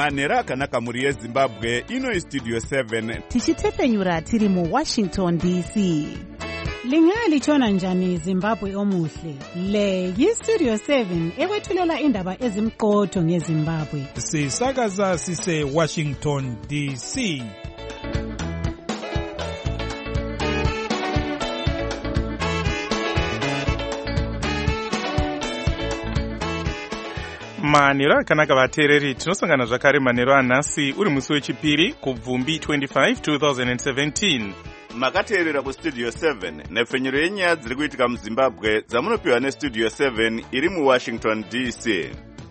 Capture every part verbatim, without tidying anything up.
manhero akanaka muri yezimbabwe. Ino istudio seven tichitefenyura tiri mu Washington D C. Lingalitshona njani Zimbabwe omuhle? Le yistudio seven ekwethulela indaba ezimqotho ngeZimbabwe. Sisakaza sise Washington D C. Manhero akanaka vateereri, tinosangana zvakare manhero anhasi uri musi wechipiri kubvumbi twenty-five twenty seventeen. Makateerera kustudio seven nepfenyuro yenyaya dziri kuitika muZimbabwe dzamunopiwa nestudio seven iri muWashington D C.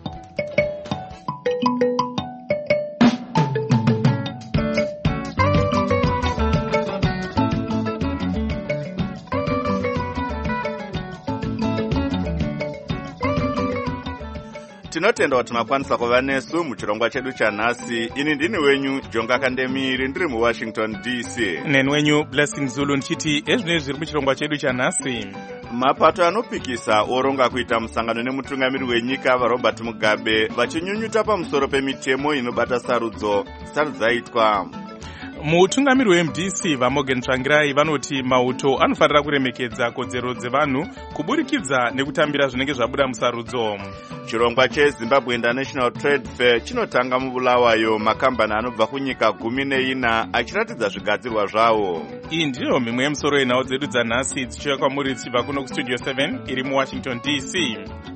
Tinotenda kuti makwanisa kuva nesu muchirongwa chedu chanhasi. Ini ndini wenyu Jonga Kandemiri ndiri muWashington D C. Neni wenyu Blessing Zulu ndichiti ezvinezvi zviri muchirongwa chedu chanhasi. Mapato anopikisa oronga kuita musangano nemutungamiri wenyika vaRobert Mugabe vachinyunyuta pamusoro pemitemo inobata sarudzo zisati dzaitwa. Mutungamiri weM D C vaMorgan Tsvangirai vanoti mauto anofanira kuremekedza kodzero dzevanhu kuburikidza nekutambira zvinenge zvabuda musarudzo. Chirongwa cheZimbabwe International Trade Fair chinotanga muBulawayo, makambani anobva kunyika gumi neina achiratidza zvigadzirwa zvawo. Iyi ndiyo mimwe yemusoro yenhau dzedu dzanhasi dzichiuya kwamuri tichibva kuno kustudio seven iri muWashington D C.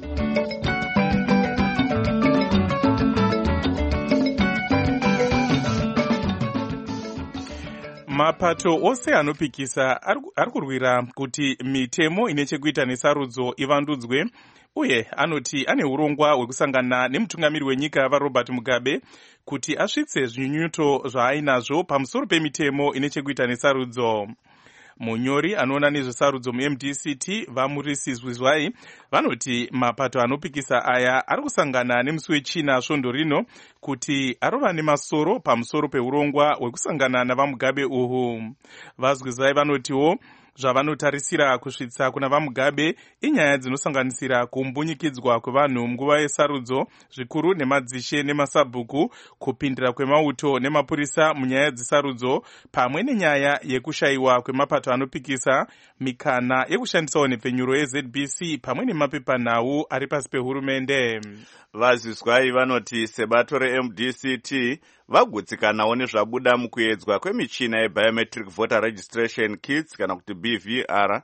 Mapato ose anopikisa ari kurwira kuti mitemo ine chekuita nesarudzo ivandudzwe, uye anoti ane urongwa hwekusangana nemutungamiri wenyika vaRobert Mugabe kuti asvitse zvinyunyuto zvaainazvo pamusoro pemitemo ine chekuita nesarudzo. Munyori anoona nezvesarudzo muM D C T vaMurisi Zwizwai vanoti mapato anopikisa aya ari kusangana nemusi wechina svondo rino kuti arova nemasoro pamusoro peurongwa hwekusangana navaMugabe uhu. VaZwizwai vanotiwo zvavanotarisira kusvitsa kuna vaMugabe inyaya dzinosanganisira kumbunyikidzwa kwevanhu munguva yesarudzo, zvikuru nemadzishe nemasabhuku, kupindira kwemauto nemapurisa munyaya dzesarudzo, pamwe nenyaya yekushayiwa kwemapato anopikisa mikana yekushandisawo nepfenyuro yeZ B C pamwe nemapepanhau ari pasi pehurumende. VaZwizwai vanoti sebato reM D C T vagutsikanawo nezvabuda mukuedzwa kwemichina yebiometric voter registration kits kana kuti B V R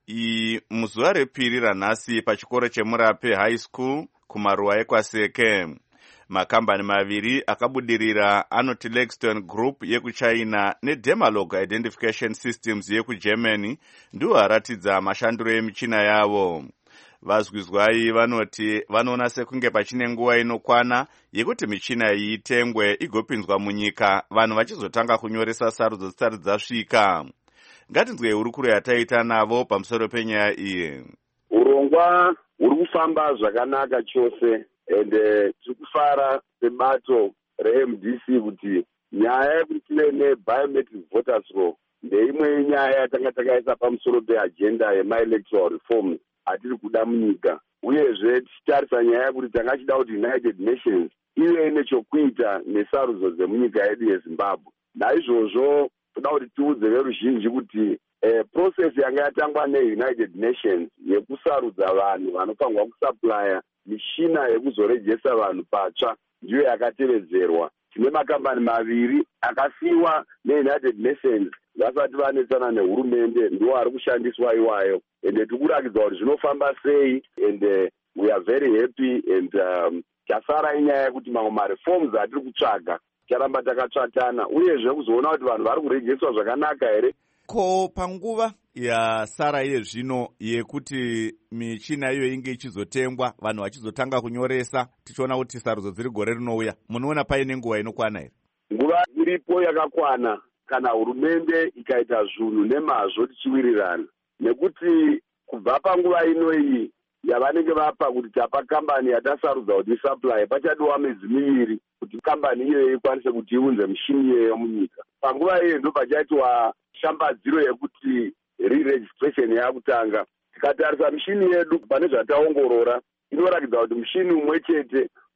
iyi muzuva repiri ranhasi pachikoro cheMurape High School kumaruwa ekwaseke. Makambani maviri akabudirira anoti Lexington Group yekuChina neDemalog Identification Systems yekuGermany ndiwo aratidza mashandiro emichina yavo. VaZwizwai vanoti vanoona sekunge pachine nguva inokwana yekuti michina iyi itengwe igopinzwa munyika vanhu vachizotanga kunyoresa sarudzo dzisati dzasvika. Ngatinzwe hurukuro yataita navo pamusoro penyaya iyi. Urongwa huri kufamba zvakanaka chose ende tiri kufara sebato reM D C kuti nyaya yekuti tive nebiometric voters law ndeimwe yenyaya yatanga takaisa pamusoro peagenda yemaelectoral reforms atiri kuda munyika, uyezve tichitarisa nyaya yekuti tanga chida kuti United Nations ive nechokuita nesarudzo dzemunyika yedu yeZimbabwe. Naizvozvo toda kuti tiudze veruzhinji kuti eh, process yanga yatangwa neUnited Nations yekusarudza vanhu vanofanirwa kusuplya mishina yekuzorejesa vanhu patsva ndiyo yakatevedzerwa. Tine makambani maviri akasiyiwa neUnited Nations vasati vanetsana nehurumende ndiwo ari kushandiswa iwayo, ende tikurakidza kuti zvinofamba sei, and uh, we are very happy, and um, tasara inyaya yekuti mamwe mareforms atiri kutsvaga charamba takatsvatana, uyezve kuzoona kuti vanhu vari kurejeswa zvakanaka here. Ko panguva yasara iye zvino yekuti michina iyo inge ichizotengwa vanhu vachizotanga kunyoresa tichiona kuti sarudzo dziri gore rinouya, munoona paine nguva inokwana here? Nguva iripo yakakwana kana hurumende ikaita zvinhu nemazvo tichiwirirana, nekuti kubva panguva ino iyi yavanenge vapa kuti tapa kambani yatasarudza kuti isupply pachadiwa mizi miviri kuti kambani iyoyo ikwanise kuti iunze mishini iyoyo munyika. Panguva iyo ndo pachaitwa shambadziro yekuti re-registration yakutanga. Tikatarisa mishini yedu pane zvataongorora inoratidza kuti mushini umwe chete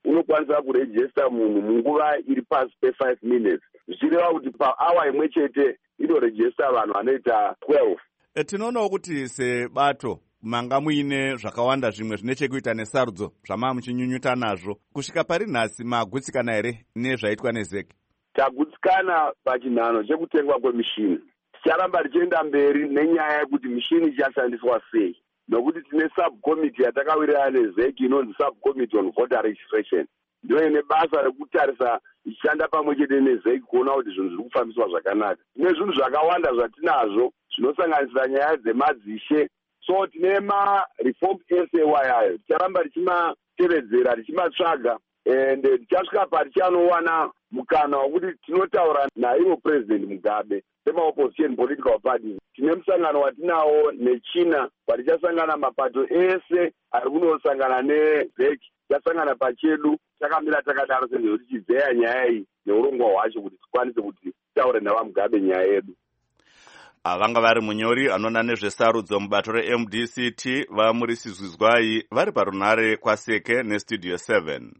unokwanisa kurejista munhu munguva iri pasi pe-five minutes zvichireva kuti paawa imwe chete inorejista vanhu vanoita twelve. E, tinoonawo kuti sebato manga muine zvakawanda zvimwe zvine chekuita nesarudzo zvama muchinyunyuta nazvo. Kusvika pari nhasi magutsikana here nezvaitwa nezeki? Tagutsikana pachinhano chekutengwa kwemishini. Ticharamba tichienda mberi nenyaya yekuti mishini ichashandiswa sei, nokuti tine subcommittee yatakawirirana nezeki inonzi subcommittee on voter registration. Ndiyo ine basa rekutarisa ichishanda pamwe chete nezeki kuona kuti zvinhu zviri kufambiswa zvakanaka. Tine zvinhu zvakawanda zvatinazvo zvinosanganisira nyaya dzemadzishe. So tine ma-reform ese wayayo ticharamba tichimatevedzera tichimatsvaga, ende tichasvika patichanowana mukana wekuti tinotaura naivo president Mugabe sema-opposition political parties. Tine musangano watinawo nechina patichasangana mapato ese ari kunosangana nezeki, tichasangana pachedu takamira takadaro sezvo tichidzeya nyaya iyi neurongwa hwacho kuti tikwanise kuti taure navaMugabe nyaya yedu. Vanga vari munyori anoona nezvesarudzo mubato re-M D C T vaMurisi Zwizwai vari parunare kwaSeke nestudio seven.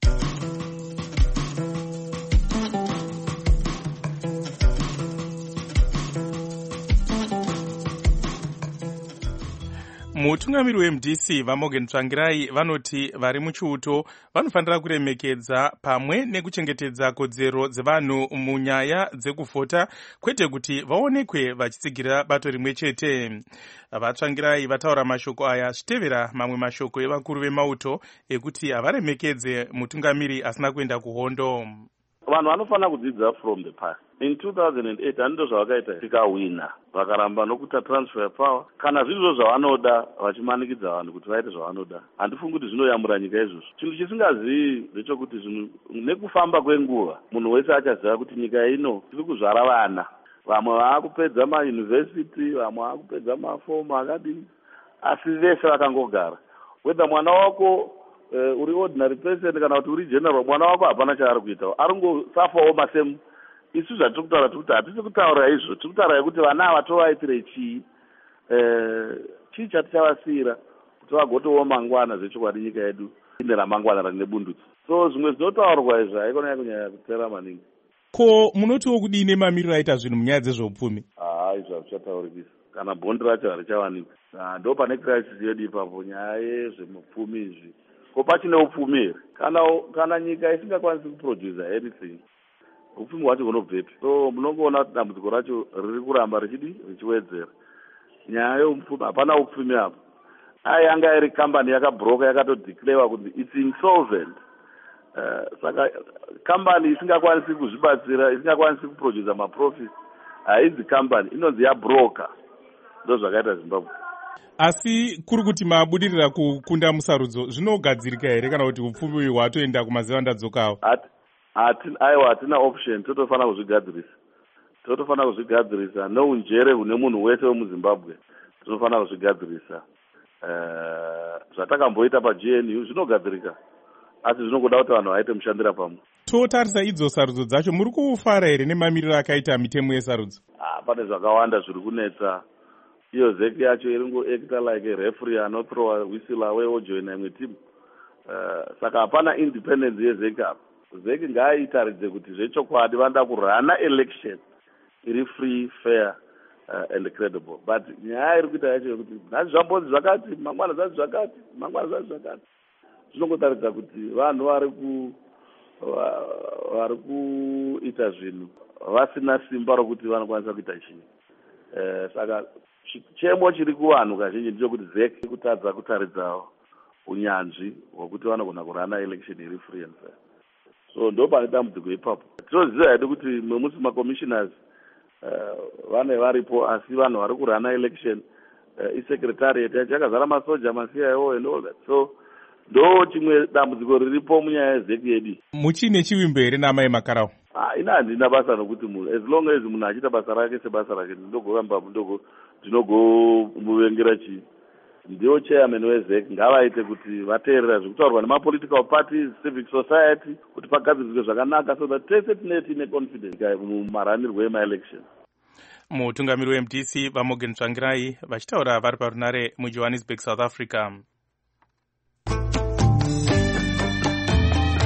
mutungamiri we-M D C vaMorgan Tsvangirai vanoti vari muchiuto vanofanira kuremekedza pamwe nekuchengetedza kodzero dzevanhu munyaya dzekuvhota, kwete kuti vaonekwe vachitsigira bato rimwe chete. VaTsvangirai vataura mashoko aya achitevera mamwe mashoko evakuru vemauto ekuti havaremekedze mutungamiri asina kuenda kuhondo. Vanhu vanofanira kudzidza from the past. In two thousand eight handizvo zvavakaita tikawina, vakaramba nokuita transfer power. Kana zvirizvo zvavanoda vachimanikidza vanhu kuti vaite zvavanoda, handifungi kuti zvinoyamura nyika izvozvo. Chinhu chisingazivi ndechekuti zvinhu nekufamba kwenguva munhu wese achaziva kuti nyika ino tiri kuzvara vana. Vamwe vaakupedza mayunivhesiti, vamwe vaakupedza mafomu akadini, asi vese vakangogara. Whether mwana wako Uh, uri ordinary person kana kuti uri general, mwana wako hapana chaari kuita, ari kungosafawo masemu. Isu zvatiri kutaura tikuti hatisi kutaura izvo, tiri kutaura kuti vana ava tovaitire chii, uh, chii chatichavasiyira kuti vagotowo mangwana zvechokwadi nyika yedu ine ramangwana rine bundutso. So zvimwe zvinotaurwa izvi haikona kunyanya kutera maningi. Ko munotiwo kudini mamiriro aita zvinhu munyaya dzezveupfumi? Ah, izvo hazvichataurikisa kana bhondi racho harichawanikwa. Ah, ndo pane crisis yedu ipapo, nyaya yezvemupfumi izvi. Ko pachine upfumi here? Kana kana nyika isingakwanisi kuproduce anything, upfumi hwacho hunobvepi? So munongoona kuti dambudziko racho riri kuramba richidi richiwedzera. Nyaya yeupfumi, hapana upfumi apo. Ai yanga iri company yakabroka yakatodeclare kuti it's insolvent. Uh, saka company isingakwanisi kuzvibatsira, isingakwanisi kuproduce maprofit, haidzi company, inonzi yabroka. Ndo zvakaita Zimbabwe. Asi kuri kuti mabudirira kukunda musarudzo zvinogadzirika here kana kuti upfumi hwatoenda kumazivandadzokawo? Aiwa, hatina option, totofana kuzvigadzirisa. Totofana kuzvigadzirisa nounjere hune munhu wese wemuZimbabwe. Tinofana kuzvigadzirisa. Uh, zvatakamboita paG N U zvinogadzirika. Asi zvinogoda kuti vanhu vaite mushandira pamwe. Totarisa idzo sarudzo dzacho, muri kufara here nemamiriro akaita mitemo yesarudzo? Ah, pane zvakawanda zviri kunetsa. Iyo zeki yacho iringo acta like a referee anothrowa whistle away ojoina imwe team. Uh, saka hapana independence yezeki apa. Zeki ngaaitaridze kuti zvechokwadi vanoda kurana election iri free, fair uh, and credible. But nyaya iri kuita yacho yekuti nhasi zvambonzi zvakati, mangwana zvazi zvakati, mangwana zvazi zvakati. Zvinongotaridza kuti vanhu vari ku vari kuita zvinhu vasina simba rokuti vanokwanisa kuita chii. Uh, saka chemo chiri kuvanhu kazhinji ndicho kuti zeki kutadza kutaridza unyanzvi hwekuti vanogona kurana election iri free and fair. So ndo pane dambudziko ipapo. Tinoziva hedu kuti memusi macommissioners uh, vane varipo, asi vanhu vari kurana election uh, isecretariat yacho yakazara masoja masiya iwo and all that. So ndo chimwe dambudziko riripo munyaya yezeki yedu. Muchine chivimbo here namai Makarawa? Ah, ina handina basa nokuti munhu, as long as munhu achita basa rake sebasa rake, ndinogoramba ndingo ndinogomuvengera chii. Ndiyo chairman wezeki ngavaite kuti vateerera zviri kutaurwa nemapolitical parties, civic society, kuti pagadziriswe zvakanaka so that tese tine tine confidence mumaranirwo emaelection. Mutungamiri we-M D C vaMorgan Tsvangirai vachitaura vari parunare muJohannesburg, South Africa.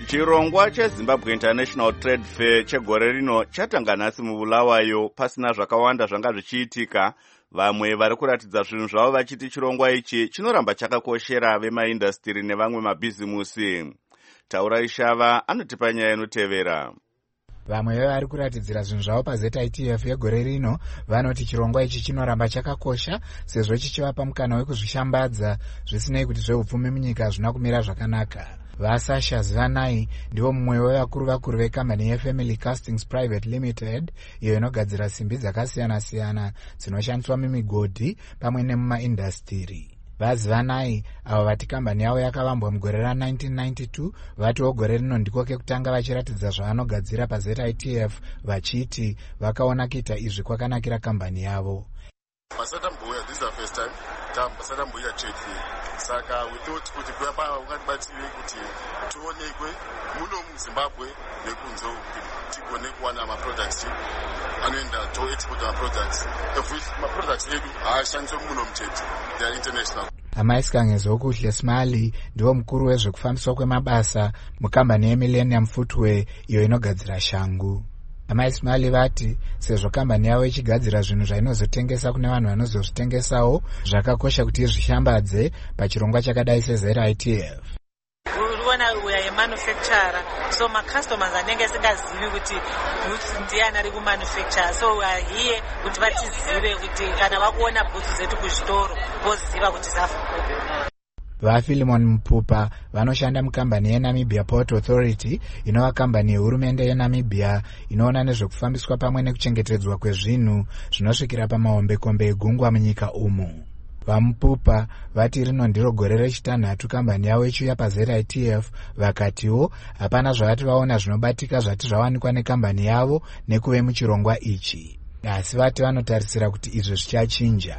chirongwa chezimbabwe international trade fair chegore rino chatanga nhasi mubulawayo pasina zvakawanda zvanga zvichiitika. Vamwe vari kuratidza zvinhu zvavo vachiti chirongwa ichi chinoramba chakakoshera vemaindastiri nevamwe mabhizimusi. Taura Ishava anotipa nyaya inotevera. Vamwe vevari kuratidzira zvinhu zvavo paZ I T F yegore rino vanoti chirongwa ichi chinoramba chakakosha sezvo chichivapa mukana wekuzvishambadza zvisinei kuti zveupfumi munyika hazvina kumira zvakanaka. Vasasha Zvanai ndivo mumwe wevakuru vakuru vekambani yeFamily Castings Private Limited iyo inogadzira simbi dzakasiyana-siyana dzinoshandiswa mimigodhi pamwe nemumaindastiri. VaZvanai avo vati kambani yavo yakavambwa mugore ra1992 vatiwo gore rino ndiko kekutanga vachiratidza zvavanogadzira paZ I T F vachiti vakaona kuita izvi kwakanakira kambani yavo. Masatambuya, this is our first time. Masatambuya trade fair. Saka we thought kuti kuyapa ungatibatsire kuti tuonekwe muno muZimbabwe nekunze kuti tigone kuwana ma products anoenda to export our products. Of which ma products edu haashandiswe muno mutete. They are international. Amaisikangezo kuhle Smali ndiwo mukuru wezvekufambiswa kwemabasa mukambani yeMillennium Footwear iyo inogadzira shangu. Amaismali vati sezvo kambani yavo ichigadzira zvinhu zvainozotengesa kune vanhu vanozozvitengesawo zvakakosha kuti izvishambadze pachirongwa chakadai seZ I T F. Uriona uya manufacturer, so my customers anenge asingazivi kuti ndiani ari kumanufacture, so we are here kuti vatizive kuti kana vakuona bhutsu zetu kuzvitoro voziva kuti zafuko. VaPhilemon Mpupa vanoshanda mukambani yeNamibia Port Authority inova kambani yehurumende yeNamibia inoona nezvekufambiswa pamwe nekuchengetedzwa kwezvinhu zvinosvikira pamahombekombe egungwa munyika umu. VaMpupa vati rino ndiro gore rechitanhatu kambani yavo ichiuya paZ I T F vakatiwo hapana zvavati vaona zvinobatika zvati zvawanikwa nekambani yavo nekuve muchirongwa ichi. Asi vati vanotarisira kuti izvi zvichachinja.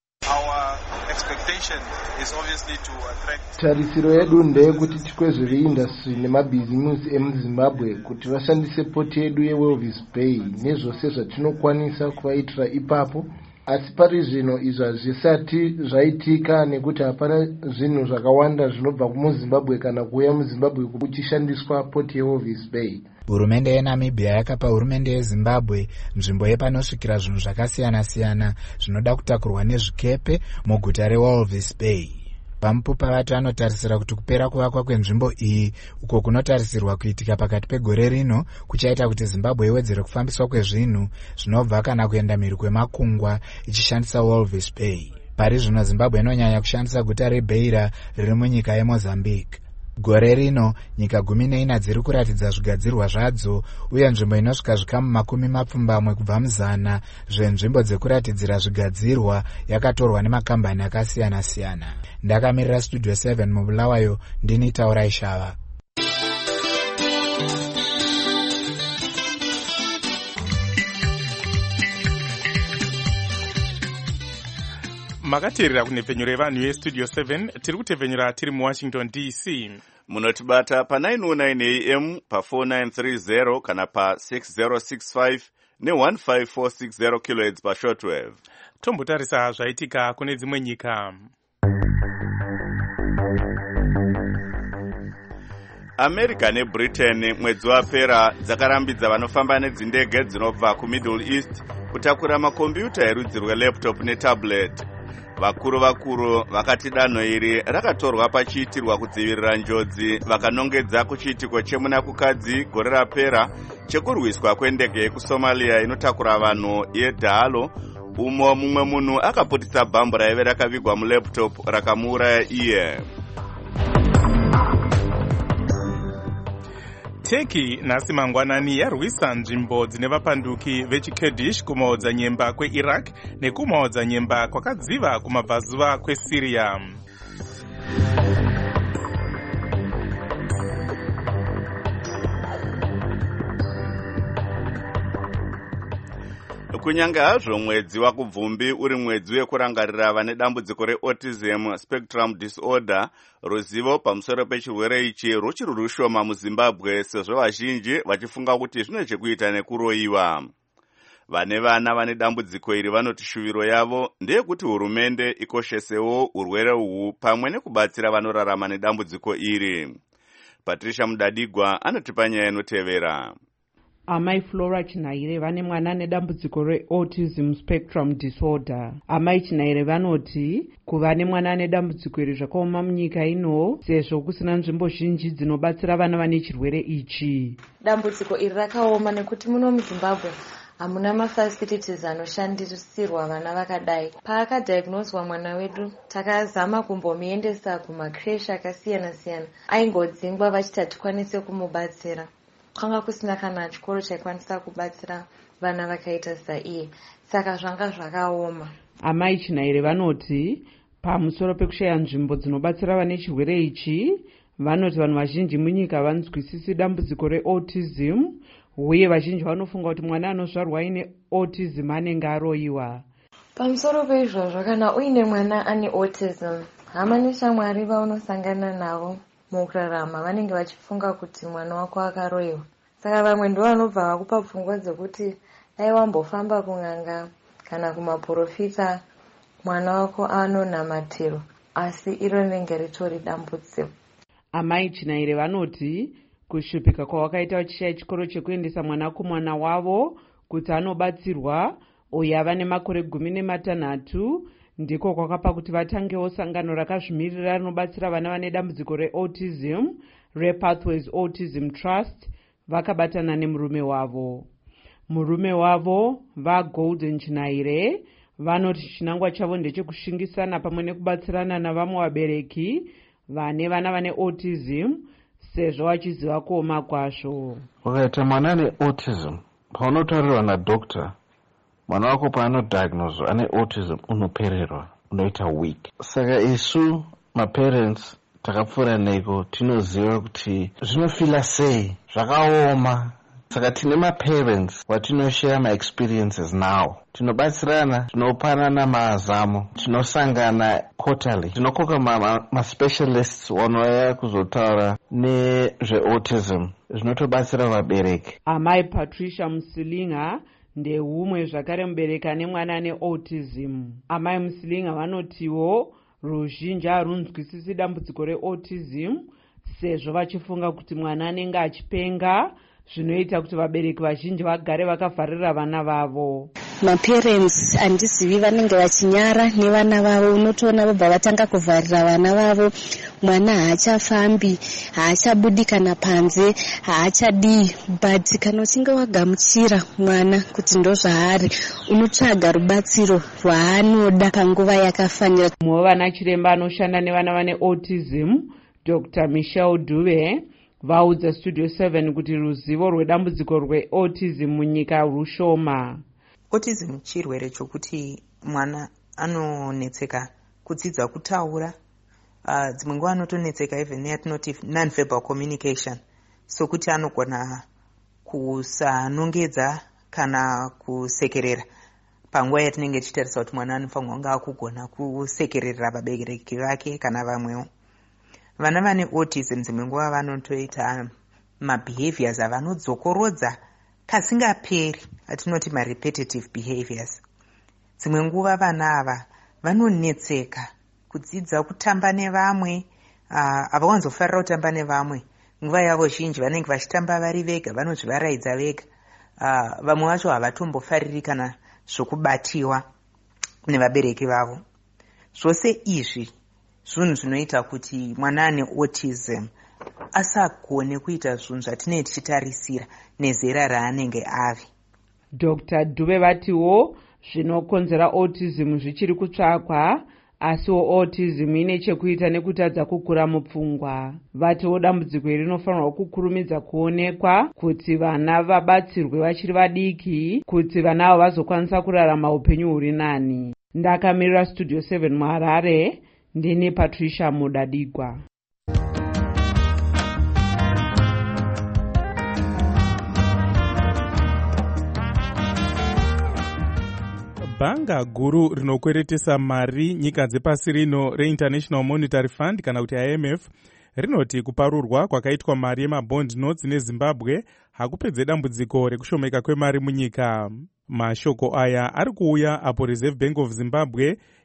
Tarisiro yedu ndeyekuti tikwezve veindastry nemabhizimusi emuZimbabwe kuti vashandise poti yedu yeWalvis Bay nezvose zvatinokwanisa kuvaitira ipapo. Asi pari zvino izvo hazvisati zvaitika nekuti hapana zvinhu zvakawanda zvinobva muZimbabwe kana kuuya muZimbabwe kuchishandiswa poti yeWalvis Bay. Hurumende yeNamibia yakapa hurumende yeZimbabwe nzvimbo yepanosvikira zvinhu zvakasiyana-siyana zvinoda kutakurwa nezvikepe muguta reWalvis Bay. VaMpupa vati vanotarisira kuti kupera kuvakwa kwenzvimbo iyi uko kunotarisirwa kuitika pakati pegore rino kuchaita kuti Zimbabwe iwedzere kufambiswa kwezvinhu zvinobva kana kuenda mhiri kwemakungwa ichishandisa Walvis Bay. Pari zvino Zimbabwe inonyanya kushandisa guta reBeira riri munyika yeMozambique. Gore rino nyika gumi neina dziri kuratidza zvigadzirwa zvadzo uye nzvimbo inosvika zvikamu makumi mapfumbamwe kubva muzana zvenzvimbo dzekuratidzira zvigadzirwa yakatorwa nemakambani akasiyana-siyana. Ndakamirira Studio seven mubulawayo ndini Taura Ishava. Makateerera kunhepfenyuro yevanhu yeStudio seven tiri kutepfenyura tiri muWashington D C. Munotibata pa nine oh nine A M pa four nine three zero kana pa six zero six five ne one five four six zero kilohertz pa shortwave. Tombotarisa zvaitika kune dzimwe nyika. America neBritain mwedzi wapera dzakarambidza vanofamba nedzindege dzinobva kuMiddle East kutakura makombiyuta erudzi rwelaptop netablet. Vakuru vakuru vakati danho iri rakatorwa pachiitirwa kudzivirira njodzi vakanongedza kuchiitiko chemuna kukadzi gore rapera chekurwiswa kwendege yekuSomalia inotakura vanhu yeDahalo, umo mumwe munhu akaputisa bhambu raive rakavigwa mulaptop rakamuuraya iye. Turkey nhasi mangwanani yarwisa nzvimbo dzine vapanduki vechikurdish kumaodzanyemba kweIraq nekumaodzanyemba kwakadziva kumabvazuva kweSyria. Kunyange hazvo mwedzi wakubvumbi uri mwedzi wekurangarira vane dambudziko reautism spectrum disorder, ruzivo pamusoro pechirwere ichi ruchiri rushoma muZimbabwe sezvo vazhinji vachifunga kuti zvine chekuita nekuroyiwa. Vane vana vane dambudziko iri vanoti shuviro yavo ndeyekuti hurumende ikoshesewo urwere uhu pamwe nekubatsira vanorarama nedambudziko iri. Patricia Mudadigwa anotipa nyaya inotevera. Amai Flora Chinaire vane mwana nedambudziko reautism spectrum disorder. Amai Chinaire vanoti kuva nemwana nedambudziko iri zvakaoma munyika ino sezvo kusina nzvimbo zhinji dzinobatsira vana vane chirwere ichi. Dambudziko iri rakaoma nekuti muno muZimbabwe hamuna mafacilities anoshandisirwa vana vakadai. Paakadiagnoswa mwana wedu takazama kumbomuendesa kumakreshi akasiyana siyana, aingodzingwa vachiti hatikwanise kumubatsira. Kwanga kusina kana chikoro chaikwanisa kubatsira vana vakaita saiye, saka zvanga zvakaoma. Amai Chinaire vanoti pamusoro pekushaya nzvimbo dzinobatsira vane chirwere ichi, vanoti vanhu vazhinji munyika vanzwisisi dambudziko reautism, uye vazhinji vanofunga kuti mwana anozvarwa aine autism anenge aroyiwa. Pamusoro peizvozvo, kana uine mwana ane autism, hama neshamwari vaunosangana navo mukurarama vanenge vachifunga kuti mwana wako akaroyiwa. Saka vamwe ndo vanobva vakupa pfungwa dzekuti dai wambofamba kun'anga kana kumaprofita mwana wako anonamatiro, asi iro rinenge ritori dambudziko. Amai Chinaire vanoti kushupika kwawakaita vachishaya chikoro chekuendesa mwana kumwana wavo kuti anobatsirwa uyo ava nemakore gumi nematanhatu ndiko kwakapa kuti vatangewo sangano rakazvimirira rinobatsira vana vane dambudziko reautism rePathways Autism Trust vakabatana nemurume wavo. Murume wavo vaGolden Chinaire vanoti chinangwa chavo ndechekushingisana pamwe nekubatsirana navamwe vabereki vane vana vane autism sezvo vachiziva kuoma kwazvo. Ukaita mwana ane autism, paunotarirwa nadokta, mwana wako paanodiagnoswa ane autism unopererwa, unoita weak. Saka isu maparents takapfuura neko tinoziva kuti zvinofila sei, zvakaoma. Saka tine maparents watinoshare maexperiences now. Tinobatsirana, tinopanana mazamo, tinosangana quarterly. Tinokoka maspecialists ma, ma wanouya kuzotaura nezveautism. Zvinotobatsira vabereki. Amai Patricia Musilinga ndehumwe zvakare mubereki ane mwana ane autism. Amai Musilinga vanotiwo ruzhinji harunzwisisi dambudziko reautism sezvo vachifunga kuti mwana anenge achipenga, zvinoita kuti vabereki vazhinji vagare vakavharira vana vavo. Maparents handizivi vanenge vachinyara nevana vavo, unotoona vobva vatanga kuvharira vana vavo. Mwana haachafambi, haachabudi kana panze, haachadii, but kana uchinge wagamuchira mwana kuti ndo zvaari, unotsvaga rubatsiro rwaanoda panguva yakafanira. Mumwe vana chiremba anoshanda nevana vane autism, Doctor Michelle Duve, vaudza Studio seven kuti ruzivo rwedambudziko rweautism munyika rushoma. Autism chirwere chokuti mwana anonetseka kudzidza kutaura, uh, dzimwe nguva anotonetseka even yatinoti non-verbal communication, so kuti anogona kusanongedza kana kusekerera panguva yatinenge tichitarisa kuti mwana anofanirwa kunge akugona kusekerera vabereki vake kana vamwewo. Vana vane autism dzimwe nguva vanotoita mabehaviors avanodzokorodza kasingaperi, atinoti marepetitive behaviors. Dzimwe nguva vana ava vanonetseka kudzidza kutamba nevamwe, uh, havawanzofarira kutamba nevamwe. Nguva yavo zhinji vanenge vachitamba vari vega, vanozvivaraidza vega. Uh, vamwe vacho havatombofariri kana zvokubatiwa nevabereki vavo. Zvose izvi zvinhu zvinoita kuti mwana ane autism asagone kuita zvinhu zvatinenge tichitarisira nezera raanenge ari. Doctor Duve vatiwo zvinokonzera autism zvichiri kutsvakwa, asiwo autism ine chekuita nekutadza kukura mupfungwa. Vatiwo dambudziko iri rinofanirwa kukurumidza kuonekwa kuti vana vabatsirwe vachiri vadiki, kuti vana avo vazokwanisa kurarama upenyu huri nani. Ndakamirira Studio seven muHarare, ndini Patricia Mudadigwa. Bhanga guru rinokweretesa mari nyika dzepasi rino reInternational Monetary Fund kana kuti I M F rinoti kuparurwa kwakaitwa mari yemabond notes neZimbabwe hakupedze dambudziko rekushomeka kwemari munyika. Mashoko aya ari kuuya apo Reserve Bank of Zimbabwe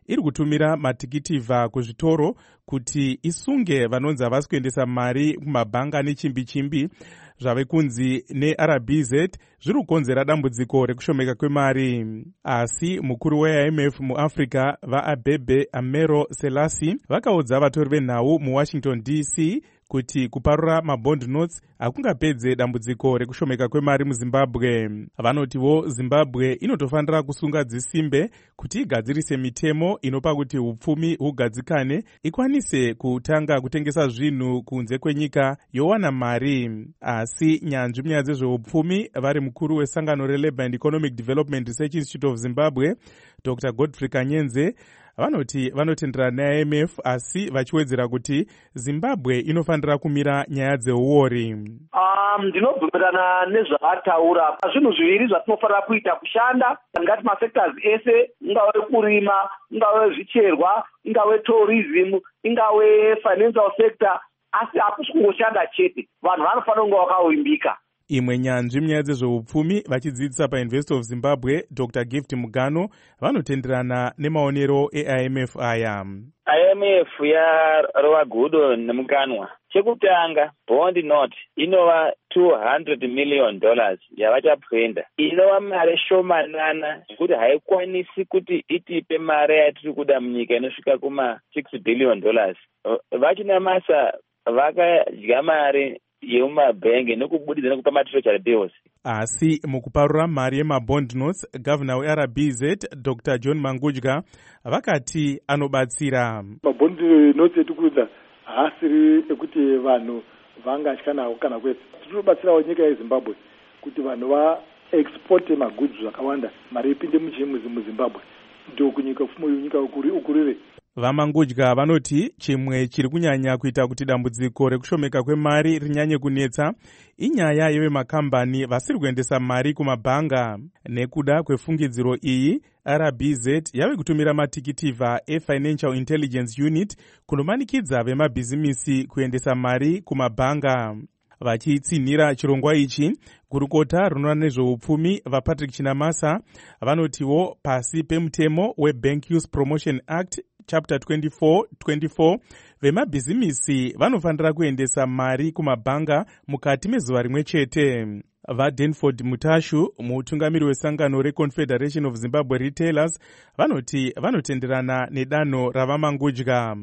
iri kutumira matikitivha kuzvitoro kuti isunge vanonzi havasi kuendesa mari kumabhanga nechimbi chimbi zvave kunzi neR B Z zviri kukonzera dambudziko rekushomeka kwemari. Asi mukuru we I M F muAfrica vaAbebe Amero Selassie vakaudza vatori venhau muWashington D C kuti kuparura mabond notes hakungapedze dambudziko rekushomeka kwemari muZimbabwe. Vanotiwo Zimbabwe inotofanira kusunga dzisimbe kuti igadzirise mitemo inopa kuti upfumi hugadzikane ikwanise kutanga kutengesa zvinhu kunze kwenyika yowana mari. Asi nyanzvi munyaya dzezveupfumi vari mukuru wesangano reLabour and Economic Development Research Institute of Zimbabwe Doctor Godfrey Kanyenze vanoti vanotenderana neI M F asi vachiwedzera kuti Zimbabwe inofanira kumira nyaya dzeuori. Um, ndinobvumirana nezvaataura. Zvinhu zviviri zvatinofanira kuita kushanda ngati masectors ese, ingave kurima, ingave zvicherwa, ingave tourism, ingave financial sector, asi hakusi kungoshanda chete. Vanhu vanofanira kunge vakavimbika. Imwe nyanzvi munyaya dzezveupfumi vachidzidzisa paUniversity of Zimbabwe Doctor Gift Mugano vanotenderana nemaonero eI M F aya. I M F yarova gudo nemukanwa. Chekutanga, bond note inova two hundred million dollars yavachapwenda. Inova mari shomanana zvekuti haikwanisi kuti itipe mari yatiri kuda munyika inosvika kuma six billion dollars. Vachinamasa vakadya mari yemumabhenge nekubudidza nekupa matreasury bills. Asi mukuparura mari yemabond notes, governor weR B Z Doctor John Mangudya vakati anobatsira. Mabond notes etikudza haasiri ekuti vanhu vangatya nawo kana kwete. Tinobatsirawo nyika yeZimbabwe kuti vanhu vaexporte magoods zvakawanda, mari ipinde muZimbabwe ndio kunyika pfumo nyika ukurire. Vamangudya vanoti chimwe chiri kunyanya kuita kuti dambudziko rekushomeka kwemari rinyanye kunetsa inyaya yevemakambani vasiri kuendesa mari kumabhanga. Nekuda kwefungidziro iyi, R B Z yave kutumira matikitivha eFinancial Intelligence Unit kunomanikidza vemabhizimisi kuendesa mari kumabhanga. Vachitsinhira chirongwa ichi, gurukota rinoona nezveupfumi vaPatrick Chinamasa vanotiwo pasi pemutemo weBank Use Promotion Act Chapter twenty-four twenty-four vemabhizimisi vanofanira kuendesa mari kumabhanga mukati mezuva rimwe chete. VaDanford Mutashu, mutungamiri wesangano reConfederation of Zimbabwe Retailers, vanoti vanotenderana nedanho ravamangudya.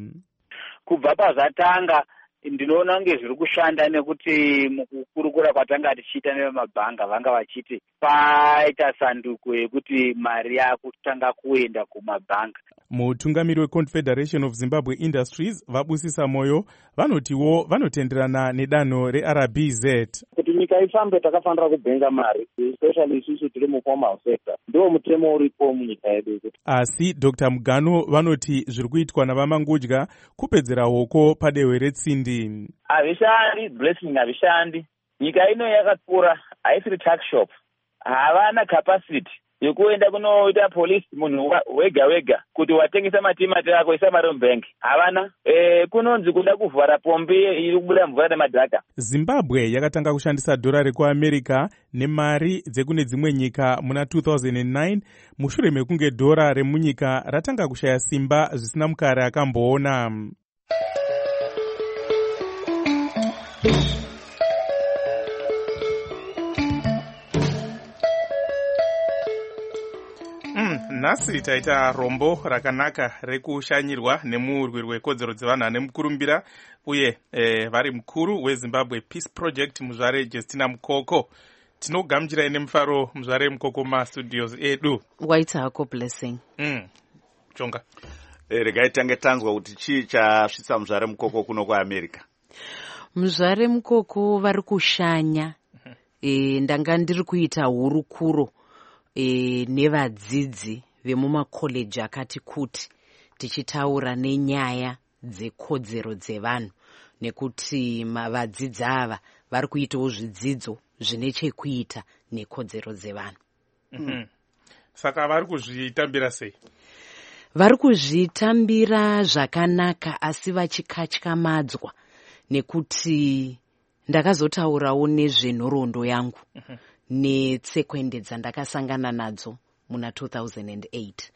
Kubva pazvatanga ndinoona kunge zviri kushanda nekuti mukukurukura kwatanga tichiita nevemabhanga vanga vachiti paita sanduko yekuti mari yakutanga kuenda kumabhanga. Mutungamiri weConfederation of Zimbabwe Industries vabusisa moyo vanotiwo vanotenderana nedanho reR B Z. Kuti nyika ifambe takafanira kubhenga mari, especially isusu tiri muformal sector. Ndio mutemo uripo munyika yedu. Asi Doctor Mugano vanoti zviri kuitwa navamangudya kupedzera hoko padehwe retsindi. Havishandi, blessing havishandi. Nyika ino yakakura, haisiri tax shop. Havana capacity yekuenda kunoita police munhu wega wega kuti watengesa matimati ako isa mari mubank. Havana. E, kunonzi kuda kuvhara pombi iri kubuda mvura nemadhaka. Zimbabwe yakatanga kushandisa dhora rekuAmerica nemari dzekune dzimwe nyika muna two thousand nine mushure mekunge dhora remunyika ratanga kushaya simba zvisina mukare akamboona. Nhasi taita rombo rakanaka rekushanyirwa nemurwi rwekodzero dzevanhu ane mukurumbira uye e, vari mukuru weZimbabwe Peace Project muzvare Justina Mukoko. Tinogamuchirai nemufaro muzvare Mukoko mastudios edu. Waita hako blessing. Mm. Chonga. E, regai tange tanzwa kuti chii chasvitsa muzvare Mukoko kuno kuAmerica. Muzvare Mukoko vari kushanya. Mm-hmm. E, ndanga ndiri kuita hurukuro e, nevadzidzi vemumakoleji akati kuti tichitaura nenyaya dzekodzero dzevanhu nekuti vadzidzi ava vari kuitawo zvidzidzo zvine chekuita nekodzero dzevanhu. Mm-hmm. Saka vari kuzvitambira sei? Vari kuzvitambira zvakanaka asi vachikatyamadzwa nekuti ndakazotaurawo nezvenhoroondo yangu. Mm-hmm. netsekwende dzandakasangana nadzo muna two thousand eight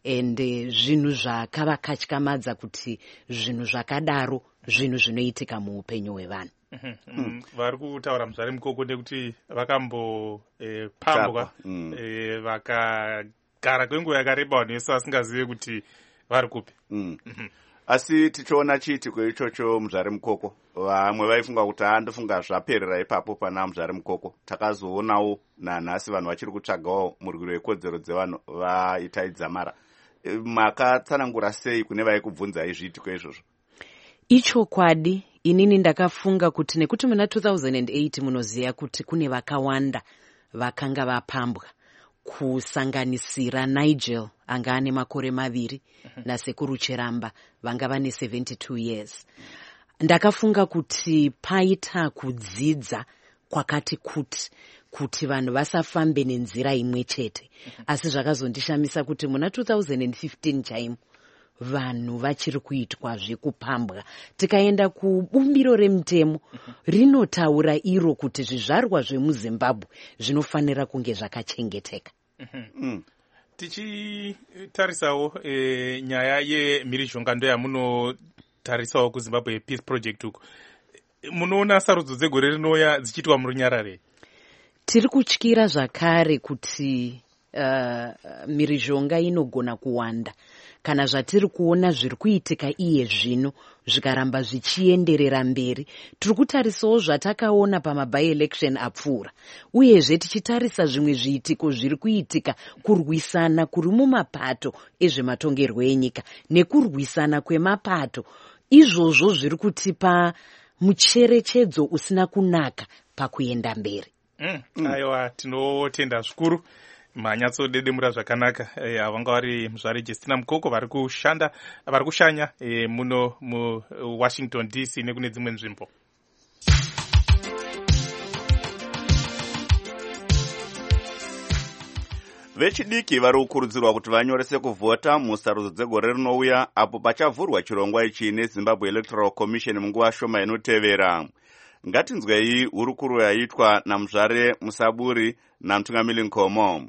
and zvinhu zvakavakatyamadza kuti zvinhu zvakadaro zvinhu zvinoitika muupenyu hwevanhu. vari kutaura muzvare mukoko nekuti vakambopambwa vakagara kwenguva yakareba vanhu vese vasingazive kuti vari kupi. Asi tichiona chiitiko ichocho muzvare mukoko, vamwe vaifunga kuti andofunga zvaperera ipapo pana muzvare mukoko. Takazoonawo nanhasi vanhu vachiri kutsvagawo murwiro wekodzero dzevanhu vaitaidzamara. Makatsanangura sei kune vaikubvunzai zviitiko izvozvo? Ichokwadi, inini ndakafunga kuti nekuti muna two thousand eight munoziva kuti kune vakawanda vakanga vapambwa, kusanganisira Nigel anga ane makore maviri nasekuru Cheramba vanga vane seventy-two years. Ndakafunga kuti paita kudzidza kwakati kuti kuti vanhu vasafambe nenzira imwe chete. Asi zvakazondishamisa kuti muna two thousand fifteen chaimo vanhu vachiri kuitwa zvekupambwa. Tikaenda kubumbiro remutemo rinotaura iro kuti zvizvarwa zvemuZimbabwe zvinofanira kunge zvakachengeteka. Tichitarisawo e, nyaya yemhirizhonga ndo yamunotarisawo kuZimbabwe Peace Project uku, munoona sarudzo dzegore rinouya dzichiitwa murunyarare? Tiri kutyira zvakare kuti uh, mhirizhonga inogona kuwanda kana zvatiri kuona zviri kuitika iye zvino zvikaramba zvichienderera mberi. Tiri kutarisawo zvatakaona pamaby-election apfuura, uyezve tichitarisa zvimwe zviitiko zviri kuitika kurwisana kuri mumapato ezvematongerwo enyika nekurwisana kwemapato. Izvozvo zviri kutipa mucherechedzo usina kunaka pakuenda mberi. Mm. Mm. Aiwa, tinotenda zvikuru. Manyatsodedemura zvakanaka vanga vari muzvare Justina Mukoko vari kushanda vari kushanya e, muno muWashington D C nekune dzimwe nzvimbo. Vechidiki vari kukurudzirwa kuti vanyorese kuvhota musarudzo dzegore rinouya apo pachavhurwa chirongwa ichi neZimbabwe Electoral Commission munguva shoma inotevera. Ngatinzwei hurukuro yaitwa namuzvare Musaburi naMtungamiri Nkomo.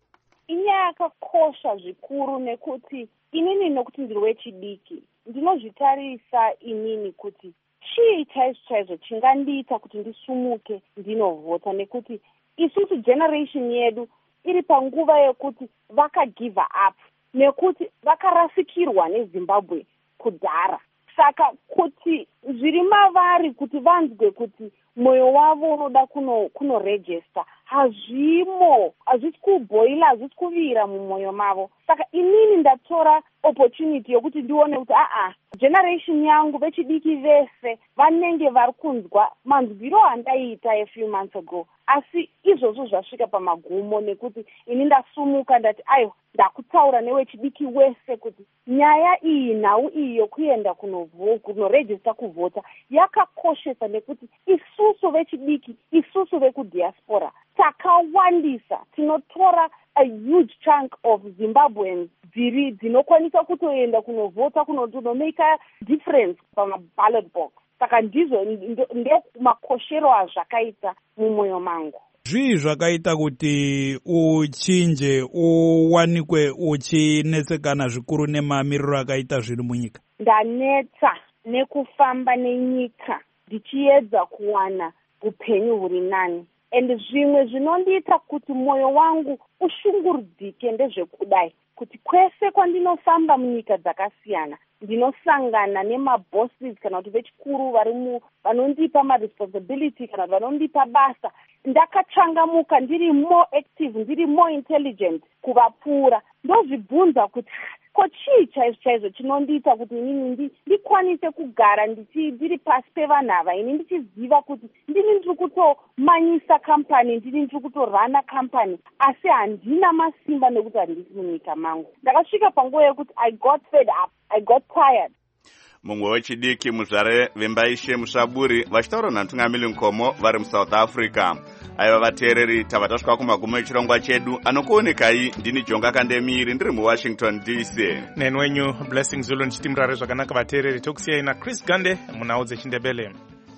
Inyaya yakakosha zvikuru nekuti inini nokuti ndiri wechidiki ndinozvitarisa inini kuti chii chaizvo chaizvo chingandiita kuti ndisumuke ndinovhota, nekuti isusu generation yedu iri panguva yekuti vakagive up nekuti vakarasikirwa neZimbabwe kudhara. Saka kuti zviri mavari kuti vanzwe kuti mwoyo wavo unoda kuno kunoregister hazvimo, hazvisi kubhoila, hazvisi kuvira mumwoyo mavo. Saka inini ndatora opportunity yokuti ndione kuti aa generation yangu vechidiki vese vanenge vari kunzwa manzwiro andaiita a few months ago, asi izvozvo zvasvika pamagumo nekuti ini ndasumuka ndati ayo ndakutaura newechidiki wese kuti nyaya iyi nhau iyi yokuenda kunoregister kuvhota yakakoshesa, nekuti isusu vechidiki, isusu vekudiaspora takawandisa, tinotora a huge chunk of Zimbabweans dziri dzinokwanisa kutoenda kunovhota kunotomake a difference pamaballot box. Saka ndizvo ndemakoshero azvakaita mumwoyo mangu. Zvii zvakaita kuti uchinje uwanikwe uchinetsekana zvikuru nemamiriro akaita zviri munyika? Ndanetsa nekufamba nenyika ndichiedza kuwana upenyu huri nani. And zvimwe zvinondiita kuti mwoyo wangu ushungurudzike ndezvekudai kuti kwese kwandinofamba munyika dzakasiyana ndinosangana nemabosses kana kuti vechikuru vari vanondipa maresponsibility kana vanondipa basa, ndakachangamuka, ndiri more active, ndiri more intelligent kuvapfuura. Ndozvibvunza kuti ko chii chaizvo chaizvo chinondiita kuti inini ndikwanise kugara ndiri pasi pevanhu ava, ini ndichiziva kuti ndini ndiri kutomanyisa kampani, ndini ndiri kutorana kampani, asi handina masimba nekuti handisi munyika mangu. Ndakasvika panguva yekuti I got fed up, I got tired. Mumwe wechidiki muzvare Vembaishe Musaburi vachitaura naMtungamiri Nkomo vari muSouth Africa. Aiva vateereri, tava tasvika kumagumo echirongwa chedu. Anokuonekai ndini Jonga Kandemiri ndiri muWashington D C. Neni wenyu Blessing Zulu ndichiti murare zvakanaka vateereri. Tokusiyai naChris Gande munhau dzechindebele.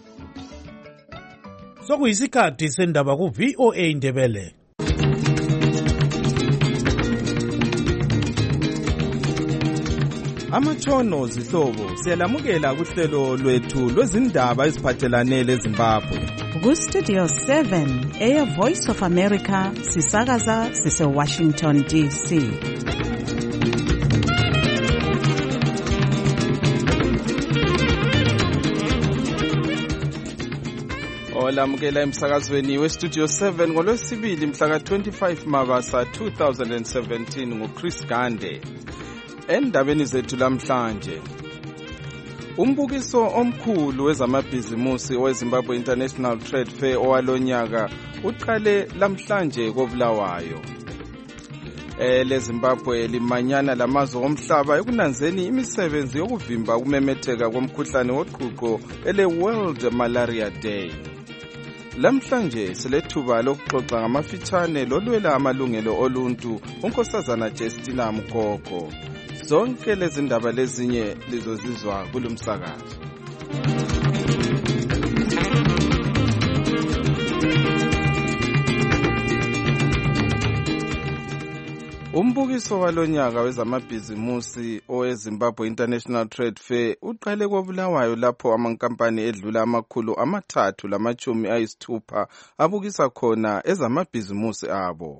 Sokuyisikhathi sendaba ku V O A Ndebele. amatshono zihlobo siyalamukela kuhlelo lwethu lwezindaba eziphathelane leZimbabwe. Ku-Studio seven, Air Voice of America, sisakaza sise-Washington D C. Olamukela emsakazweni we-Studio seven ngolwesibili mhla ka-twenty-five Mabasa two thousand seventeen nguChris Gande. Endabeni zethu lamhlanje, umbukiso omkhulu wezamabhizimusi weZimbabwe International Trade Fair owalonyaka uqale lamhlanje koBulawayo. Ele Zimbabwe limanyana lamazwe omhlaba ekunanzeni imisebenzi yokuvimba ukumemetheka komkhuhlane woqhuqho ele World Malaria Day. Lamhlanje silethuba lokuxoxa ngamafitshane lolwela amalungelo oluntu unkosazana Justina Mkoko. Zonke lezi ndaba lezinye lizozizwa kulumsakazo. Umbukiso walonyaka wezamabhizimusi oweZimbabwe International Trade Fair uqale koBulawayo lapho amankampani edlula amakhulu amathathu lamachumi ayisithupha abukisa khona ezamabhizimusi abo.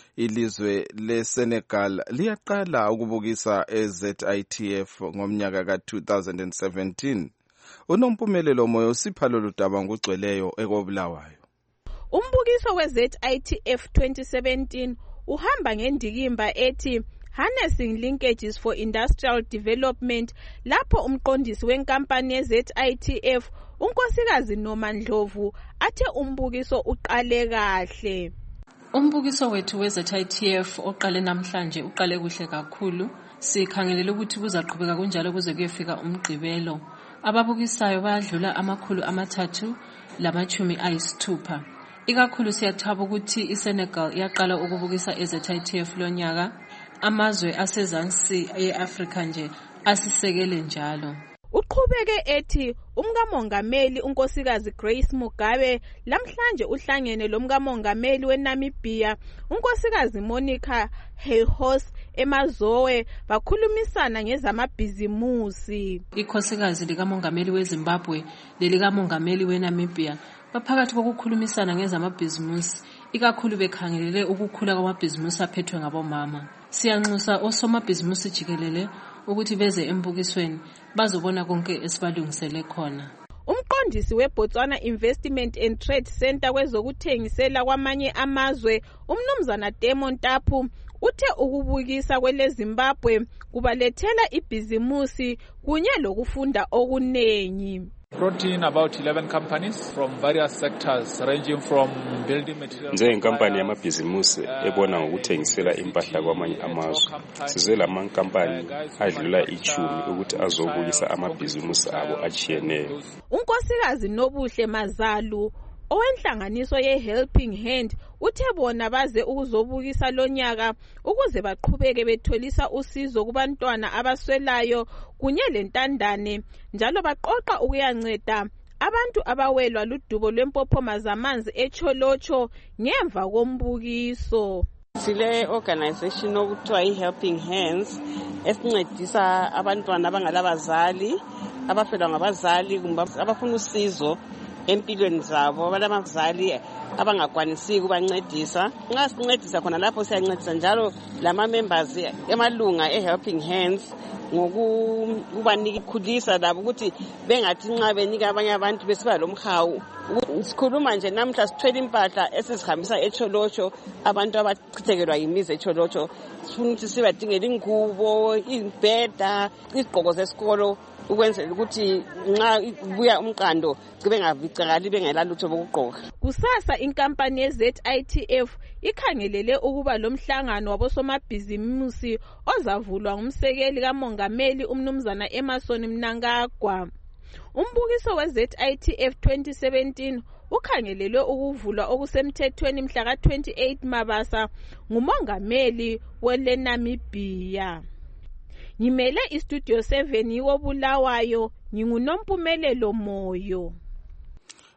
Ilizwe leSenegal liyaqala ukubukisa e-Z I T F ngomnyaka ka-two thousand seventeen. Unompumelelo moyo sipha lolu daba ngugcweleyo ekoBulawayo. Umbukiso we-Z I T F twenty seventeen uhamba ngendikimba ethi Harnessing Linkages for Industrial Development, lapho umqondisi wenkampani ye-Z I T F unkosikazi Noma Ndlovu athe umbukiso uqale kahle. Umbukiso wethu we-Z I T F oqale namhlanje uqale kuhle kakhulu. Sikhangelele ukuthi kuzaqhubeka kunjalo kuze kuyefika umgqibelo. Ababukisayo bayadlula amakhulu amathathu lamachumi ayisithupha. Ikakhulu siyathaba ukuthi iSenegal iyaqala ukubukisa e-Z I T F lonyaka. Amazwe asezansi e-Africa nje asisekele njalo. Uqhubeke ethi umkamongameli unkosikazi Grace Mugabe lamhlanje uhlangene lomkamongameli weNamibia unkosikazi Monica Heyhos eMazowe bakhulumisana ngezamabhizimusi. Ikhosikazi likamongameli weZimbabwe lelikamongameli weNamibia baphakathi kokukhulumisana ngezamabhizimusi, ikakhulu bekhangelele ukukhula kwamabhizimusi aphethwe ngabomama. Siyanxusa osomabhizimusi jikelele ukuthi beze embukisweni bazobona konke esibalungisele khona. Umqondisi weBotswana Investment and Trade Center kwezokuthengisela kwamanye amazwe umnumzana Demon Tapu uthe ukubukisa kwele Zimbabwe kubalethela ibhizimusi kunye lokufunda okunengi. Brought in about eleven companies from various sectors ranging from building materials. Njengenkampani yamabhizimusi ebona ngokuthengisela impahla kwamanye amazwe, size lamankampani adlula ichumi ukuthi azobukisa amabhizimusi abo achiyeneyo. Unkosikazi Nobuhle Mazalu owenhlanganiso ye-Helping Hand uthe bona baze ukuzobukisa lonyaka ukuze baqhubeke betholisa usizo kubantwana abaswelayo kunye lentandane, njalo baqoqa ukuyanceda abantu abawelwa ludubo lwempophoma zamanzi eCholocho ngemva kombukiso. Sile organization okuthiwa i-Helping Hands esincedisa abantwana abangalabazali, abafelwa ngabazali kumbe abafuna usizo empilweni zabo, balabazali abangakwanisi ukubancedisa. Nxa sincedisa khona lapho siyancedisa njalo lama members emalunga e-Helping Hands ngokubanika ikhulisa labo ukuthi bengathi nxa benika abanye abantu besiba lomhawu. Sikhuluma nje namhla sithwele impahla esizihambisa eCholocho abantu abachithekelwa yimizi eCholocho. Sifuna ukuthi sibadingele ingubo, imbheda, izigqoko zesikolo ukwenzela ukuthi nxa buya umqando kube ngavicakali bengelalutho bokugqoka. Kusasa inkampani ye-Z I T F ikhangelele ukuba lomhlangano wabosomabhizimusi ozavulwa ngumsekeli kamongameli umnumzana Emerson Mnangagwa. Umbukiso we-Z I T F twenty seventeen ukhangelelwe ukuvulwa okusemthethweni mhla ka twenty-eight Mabasa ngumongameli weNamibia. Ngimele iStudio seven yiwo Bulawayo, ngingunompumelelo moyo.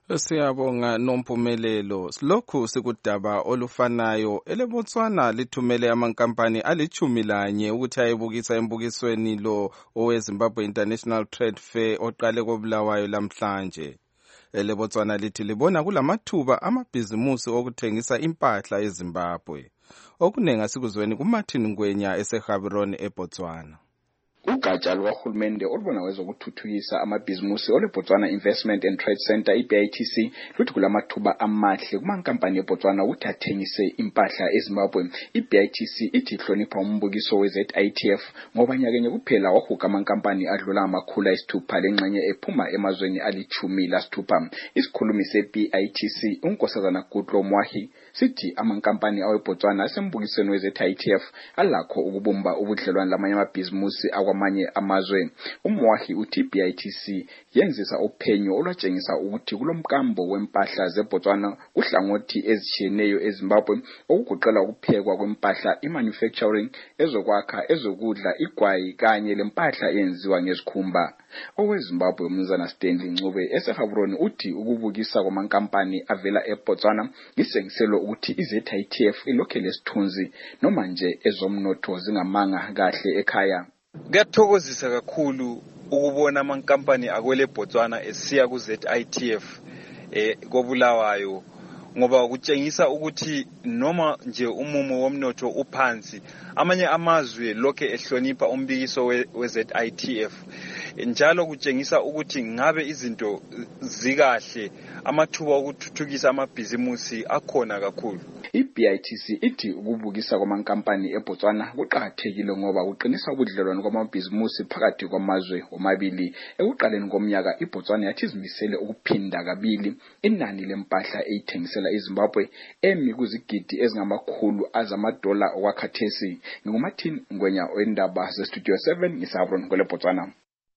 Siyabonga nompumelelo. Lokhu sikudaba olufanayo eleBotswana lithumele amankampani alichumi lanye ukuthi ayebukisa embukisweni lo oweZimbabwe International Trade Fair oqale koBulawayo lamhlanje. EleBotswana lithi libona kulamathuba amabhizimusi okuthengisa impahla eZimbabwe. Okunengi asikuzweni kuMartin Ngwenya eseGaborone eBotswana. Ugatsha lukahulumende olubona ngezokuthuthukisa amabhizimusi oleBotswana Investment and Trade Center I B I T C luthi kulamathuba amahle kumankampani eBotswana ukuthi athengise impahla eZimbabwe. I B I T C ithi ihlonipha umbukiso we-Z I T F ngoba nyakenye kuphela wahuga amankampani adlula amakhulu ayisithupha lengxenye ephuma emazweni alichumi lasithupha. Isikhulumi se-B I T C unkosazana Gudlo Mwahi sithi amankampani aweBotswana asembukisweni we-Z I T F alakho ukubumba ubudlelwano lamanye amabhizimusi akwamanye amazwe. Umwahi uthi I B I T C yenzisa uphenyo olwatshengisa ukuthi kulomkambo wempahla zeBotswana kuhlangothi ezitshiyeneyo eZimbabwe okugoqela ukuphekwa kwempahla, imanufacturing, ezokwakha, ezokudla, igwayi kanye lempahla eyenziwa ngezikhumba. OweZimbabwe umnumzana Stanley Ncube eseGaborone uthi ukubukisa kwamankampani avela eBotswana isengiselo ukuthi i-Z I T F ilokhe lesithunzi noma nje ezomnotho zingamanga kahle ekhaya. Kuyathokozisa kakhulu ukubona amankampani akwele Botswana esiya ku-Z I T F eh koBulawayo ngoba kutshengisa ukuthi noma nje umumo womnotho uphansi amanye amazwe lokhe ehlonipha umbikiso we-Z I T F. Njalo kutshengisa ukuthi ngabe izinto zikahle amathuba okuthuthukisa amabhizimusi akhona kakhulu. I B I T C ithi ukubukisa kwamankampani eBotswana kuqhakathekile ngoba kuqinisa ubudlelwano kwamabhizimusi phakathi kwamazwe omabili. Ekuqaleni komnyaka iBotswana yathi izimisele ukuphinda kabili inani lempahla eyithengisela eZimbabwe emi kuzigidi ezingamakhulu azamadola okwakhathesi. NginguMartin Ngwenya wendaba ze-Studio seven ngisaBron kwele Botswana.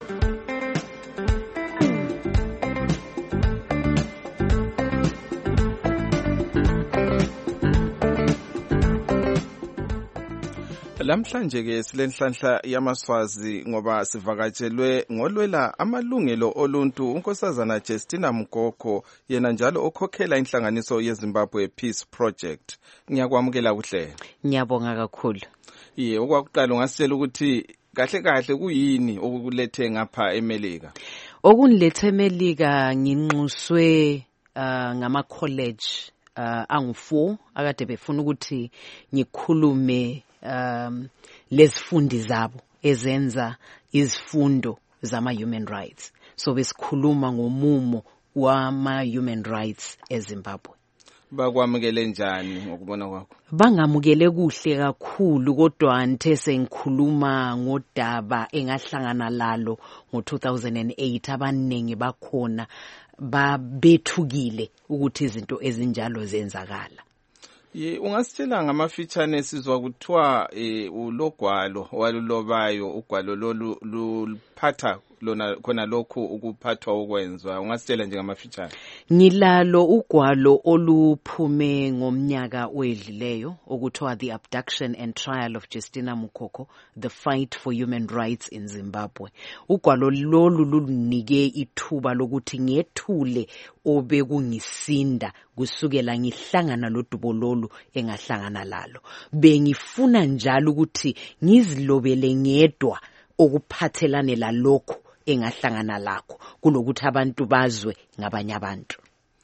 Lamhlanje ke silenhlanhla yamaswazi ngoba sivakatshelwe ngolwela amalungelo oluntu unkosazana Justina Mugoko yena njalo okhokhela inhlanganiso yeZimbabwe Peace Project. Ngiyakwamukela kuhle. Ngiyabonga kakhulu. Ye okwakuqala ungasitshela ukuthi kahle kahle kuyini okulethe ngapha eMelika? Okunilethe eMelika nginxuswe uh, ngama college uh, angu four akade befuna ukuthi ngikhulume um lezifundi zabo ezenza izifundo zama human rights. So besikhuluma ngomumo wama human rights eZimbabwe. Bakwamukele njani ngokubona kwakho? Bangamukele kuhle kakhulu kodwa ngithe sengikhuluma ngodaba engahlangana lalo ngo two thousand eight abaningi bakhona babethukile ukuthi izinto ezinjalo zenzakala. Ye ungasitshela ngamafitshane sizwa kuthiwa eh ulogwalo walulobayo ugwalo lolu luphatha lona khona lokho ukuphathwa ukwenzwa ungasitshela nje ngamafitshane? Ngilalo ugwalo oluphume ngomnyaka wedlileyo okuthiwa The Abduction and Trial of Justina Mugoko, The Fight for Human Rights in Zimbabwe. Ugwalo lolu lunike ithuba lokuthi ngethule obekungisinda kusukela ngihlangana lodubo lolu engahlangana lalo. Bengifuna njalo ukuthi ngizilobele ngedwa okuphathelane lalokho engahlangana lakho kulokuthi abantu bazwe ngabanye abantu.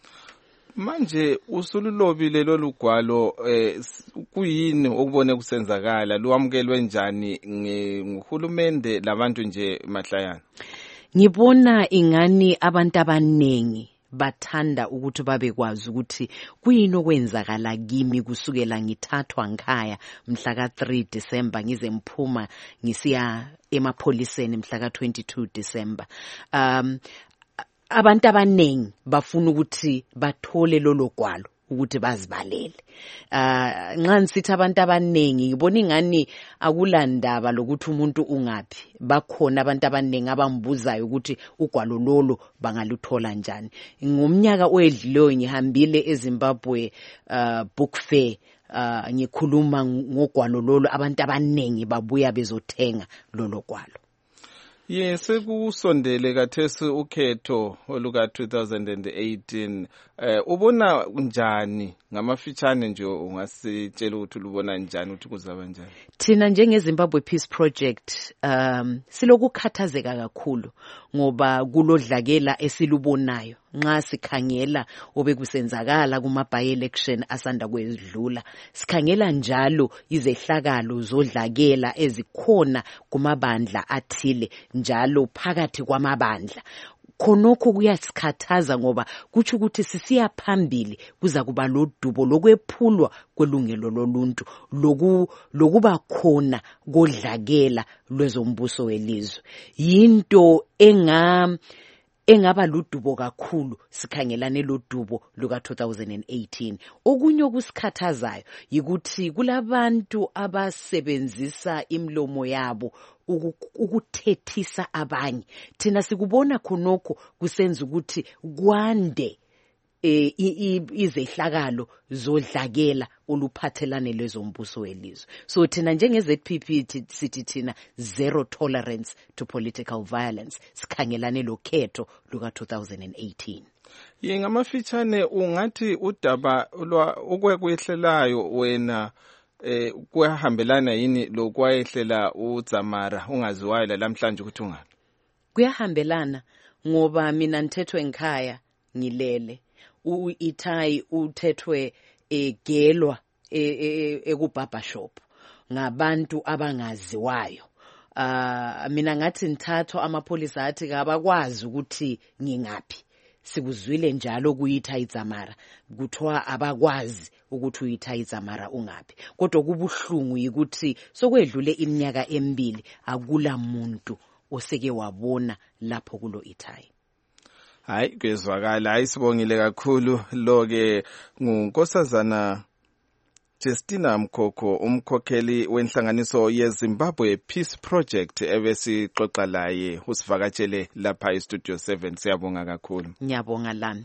Manje usululobile lolugwalo eh kuyini okubone kusenzakala luwamukelwe njani ngehulumende labantu nje mahlayana? Ngibona ingani abantu abanengi bathanda ukuthi babekwazi ukuthi kuyini okwenzakala kimi kusukela ngithathwa nkhaya mhla ka three December ngize mphuma ngisiya emapholiseni mhla ka twenty-two December. Um abantu abanengi bafuna ukuthi bathole lolo gwalo ukuthi bazibalele. Uh nxa nsithi abantu abanengi ngibona ingani akulandaba lokuthi umuntu ungaphi. Bakhona abantu abanengi abambuzayo ukuthi ugwalo lolo bangaluthola njani. Ngomnyaka oyedlileyo ngihambile eZimbabwe uh book fair uh ngikhuluma ngogwalo lolo abantu abanengi babuya bezothenga lolo gwalo. Yes, sekusondele kathesi ukhetho oluka two thousand eighteen. Eh ubona njani ngamafitshane nje ungasitshela ukuthi ulubona njani ukuthi kuzaba njani? Thina njengeZimbabwe Peace Project um silokukhathazeka kakhulu ngoba kulodlakela esilubonayo nxa sikhangela obekusenzakala kuma by election asanda kwedlula. Sikhangela njalo izehlakalo zodlakela ezikhona kumabandla athile njalo phakathi kwamabandla. Khonokho kuyasikhathaza ngoba kuthi ukuthi sisiya phambili kuza kuba lodubo lokwephulwa kwelungelo loluntu loku lokuba khona kodlakela lwezombuso welizwe. Yinto enga engaba ludubo kakhulu sikhangelane lodubo luka two thousand eighteen. Okunye okusikhathazayo yikuthi kulabantu abasebenzisa imlomo yabo ukuthethisa abanye. Thina sikubona khonokho kusenza ukuthi kwande eh izehlakalo zodlakela oluphathelane lezombuso welizwe. So thina njenge Z P P sithi thina zero tolerance to political violence. Sikhangelane lokhetho luka two thousand eighteen. Yengamafitshane ungathi udaba okwekwehlelayo wena eh kuyahambelana yini lokwayehlela uZamara ungaziwayo lamhlanje ukuthi ungani? Kuyahambelana ngoba mina nthethwe ngikhaya ngilele. U-Itai uthethwe egelwa ekubaba shop ngabantu abangaziwayo. Ah mina ngathi nithathwa amapolisa athi kabakwazi ukuthi ngingaphi. Sikuzwile njalo kuyiThai Dzamara kuthiwa abakwazi ukuthi uyiThai Dzamara ungaphi. Kodwa kubuhlungu ukuthi sokwedlule iminyaka emibili akula muntu oseke wabona lapho kulo Ithai. Hayi kwezwakala ayisibongile kakhulu lo ke ngunkosazana Justina Mkhokho umkhokheli wenhlanganiso yeZimbabwe Peace Project ebesixoxa laye usivakatshele lapha eStudio seven. Siyabonga kakhulu. Ngiyabonga lami.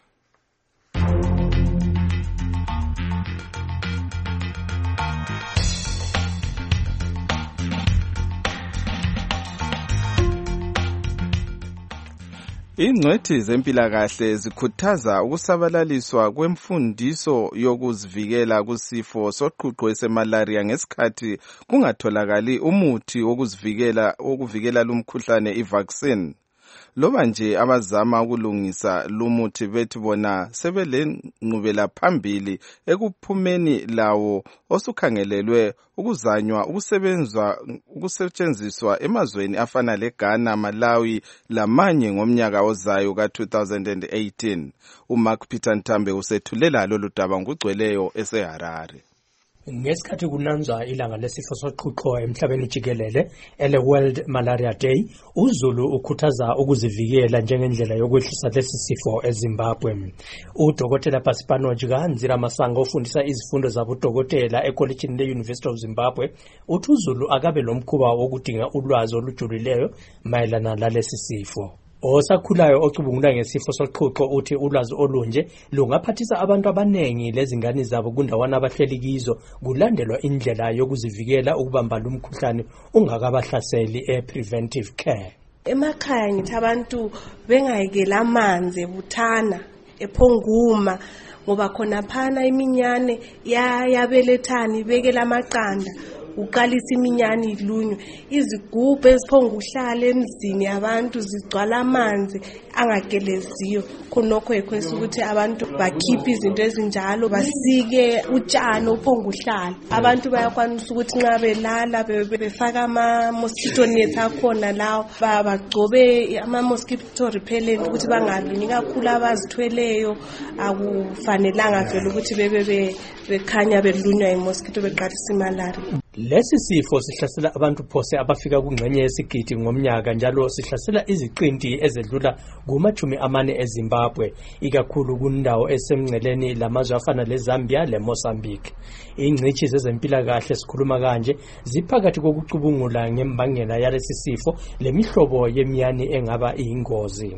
Ingcwethi zempilakahle zikhuthaza ukusabalaliswa kwemfundiso yokuzivikela kusifo soqhuqho esemalaria ngesikhathi kungatholakali umuthi wokuzivikela wokuvikela lumkhuhlane ivaccine. Loba nje abazama ukulungisa lumuthi bethi bona sebelenqubela phambili ekuphumeni lawo osukhangelelwe ukuzanywa ukusebenzwa ukusetshenziswa emazweni afana leGhana, Malawi lamanye ngomnyaka ozayo ka two thousand eighteen. uMark Peter Ntambe usethulela lolu daba ngugcweleyo eseHarare. Ngesikhathi kunanzwa ilanga lesifo soqhuqho emhlabeni jikelele ele World Malaria Day, uZulu ukhuthaza ukuzivikela njengendlela yokwehlisa lesi sifo eZimbabwe. UDokotela Pasipano Jiganzira Masango ofundisa izifundo zabodokotela ekollegini le-University of Zimbabwe uthi uZulu akabe lomkhuba wokudinga ulwazi olujulileyo mayelana lalesi sifo. Osakhulayo ocubungula ngesifo soqhuqho uthi ulwazi olunje lungaphathisa abantu abanengi lezingane zabo kundawana abahleli kizo kulandelwa indlela yokuzivikela ukubamba lumkhuhlane ungakabahlaseli e-preventive care. Emakhaya ngithi abantu bengayekela amanzi ebuthana ephonguma ngoba khona phana iminyane yabelethani ibekela amaqanda uqalisa iminyane ilunywe izigubhu eziphonga uhlala emzini abantu zigcwala amanzi angageleziyo. Khonokho ekwesa ukuthi abantu bakhiphe izinto ezinjalo basike utshani ophonga uhlala. Abantu bayakwanisa ukuthi nxa belala befaka ama mosquito nets akhona lawo bagcobe ama mosquito repellent ukuthi bangalunywa kakhulu abazithweleyo. Akufanelanga vele ukuthi bebe bekhanya belunywa imosquito beqalisa imalaria. Lesi sifo sihlasela abantu phose abafika kungxenye yesigidi ngomnyaka njalo sihlasela iziqinti ezedlula kumachumi amane eZimbabwe ikakhulu kundawo esemngceleni lamazwe afana leZambia leMozambique. Ingcitshi zezempilakahle sikhuluma kanje ziphakathi kokucubungula ngembangela yalesi sifo lemihlobo yemiyane engaba iyingozi.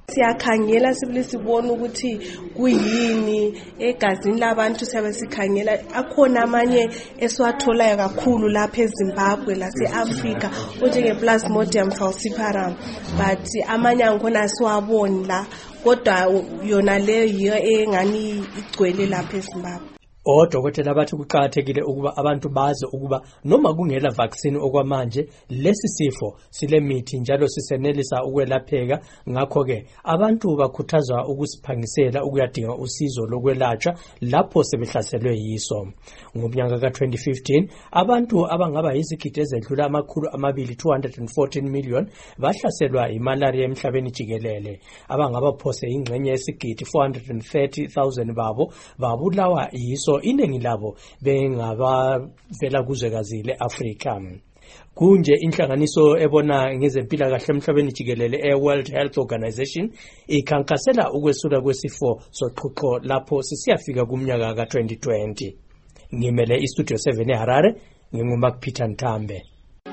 Siyakhangela sibili sibona ukuthi kuyini egazini labantu siyabe sikhangela akhona amanye esiwatholayo kakhulu lapha eZimbabwe lase-Africa onjenge-Plasmodium falciparum but amanye angikhona siwaboni la kodwa yona leyo yiyo engani igcwele lapha eZimbabwe. Odokotela bathi kuqakathekile ukuba abantu bazi ukuba noma kungela vaccine okwamanje lesi sifo sile mithi njalo sisenelisa ukwelapheka. Ngakho ke abantu bakhuthazwa ukusiphangisela ukuyadinga usizo lokwelatshwa lapho sebehlaselwe yiso. Ngomnyaka ka twenty fifteen abantu abangaba yizigidi ezedlula amakhulu amabili two hundred fourteen million bahlaselwa imalaria emhlabeni jikelele. Abangaba phose ingxenye yesigidi four hundred thirty thousand babo babulawa yiso, iningi labo bengabavela kuzwekazi le-Afrika. Kunje inhlanganiso ebona ngezempilakahle emhlabeni jikelele e-World Health Organization ikhankasela ukwesula kwesifo soqhuqho lapho sisiyafika kumnyaka ka twenty twenty. Ngimele iStudio seven eHarare, nginguMark Peter Ntambe.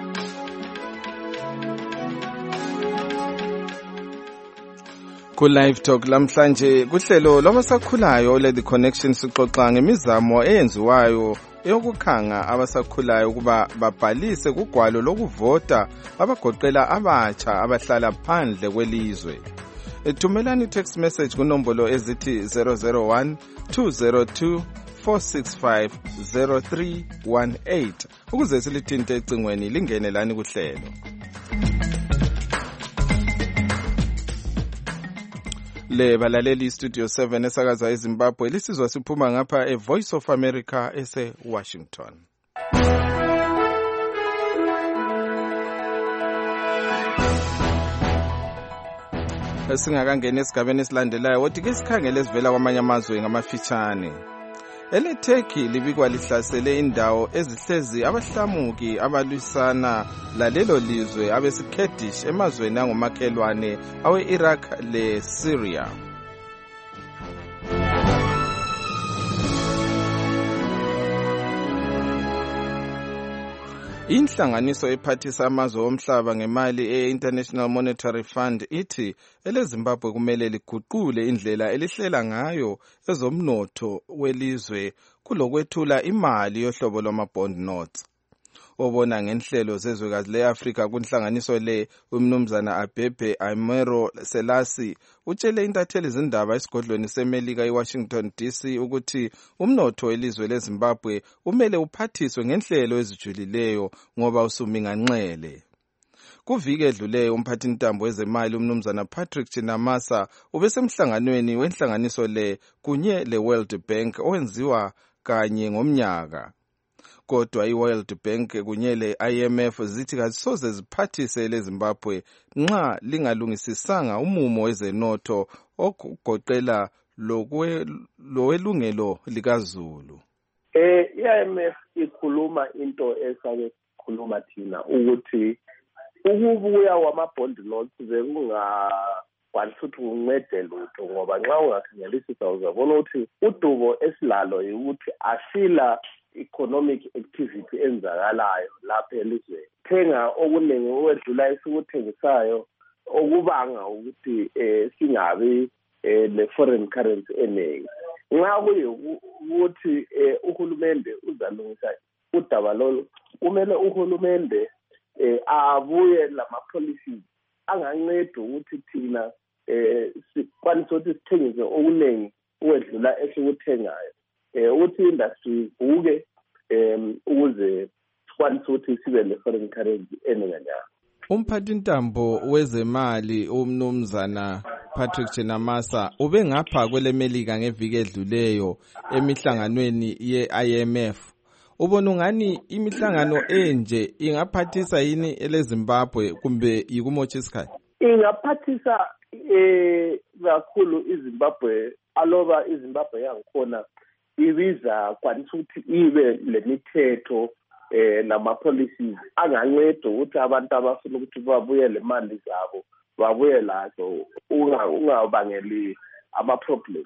Ku live talk lamhlanje kuhlelo lwabasakhulayo le The Connection sixoxa ngemizamo eyenziwayo yokukhanga abasakhulayo kuba babhalise kugwalo lokuvota abagoqela abatsha abahlala phandle kwelizwe. Thumelani text message kunombolo ezithi zero zero one two zero two four six five zero three one eight ukuze silithinte ecingweni lingene lani kuhlelo. Le balaleli Studio seven esakaza eZimbabwe lisizwa siphuma ngapha eVoice of America ese Washington. Singakangena esigabeni esilandelayo wothi ke sikhangele sivela kwamanye amazwe ngamafitshane. Ele Turkey libikwa lihlasele indawo ezihlezi abahlamuki abalwisana lalelo lizwe abesiKurdish emazweni angomakhelwane awe-Iraq le-Syria. Inhlanganiso ephathisa amazwe omhlaba ngemali e-International Monetary Fund ithi eleZimbabwe kumele liguqule indlela elihlela ngayo ezomnotho welizwe kulokwethula imali yohlobo lwama-bond notes. Obona ngenhlelo zezwekazi le-Afrika kunhlanganiso le umnumzana Abebe Aimero Selassie utshele intatheli zindaba esigodlweni seMelika eWashington D C ukuthi umnotho welizwe leZimbabwe umele uphathiswe ngenhlelo ezijulileyo ngoba usuminganxele. Kuviki edluleyo umphathintambo wezemali umnumzana Patrick Chinamasa ubesemhlanganweni wenhlanganiso le kunye le-World Bank owenziwa kanye ngomnyaka. Kodwa i-World Bank kunye le-I M F zithi kazisoze ziphathise leZimbabwe nxa lingalungisisanga umumo wezenotho okugoqela lowelungelo likaZulu. Eh i-I M F ikhuluma into esake khuluma thina ukuthi ukubuya wama-bond notes bekunga kwalithuthi uncede lutho ngoba nxa ungakhangelisisa uzabona ukuthi udubo esilalo ukuthi asila economic activity enzakalayo lapha elizweni. Thenga okuningi okwedlula esikuthengisayo okubanga ukuthi eh singabi le foreign currency eningi. Nxa kuyukuthi uhulumende uzalungisa udaba lolu kumele uhulumende eh abuye lama policies anganceda ukuthi thina eh sikwanise ukuthi sithengise okuningi ukwedlula esikuthengayo. Eh uthi industry uke em ukuze sikwanise ukuthi sibe le foreign currency enenganyana. Umphathintambo wezemali umnumzana Patrick Chinamasa ube ngapha kweleMelika ngeviki edluleyo emihlanganweni ye-I M F. Ubona ngani imihlangano enje ingaphathisa yini eleZimbabwe kumbe yikumotsha isikhathi? Ingaphathisa eh kakhulu iZimbabwe aloba iZimbabwe yangikhona ibiza kwanisa ukuthi ibe lemithetho eh nama policies anganceda ukuthi abantu abafuna ukuthi babuyele imali zabo babuye lazo ungabangeli ama problems.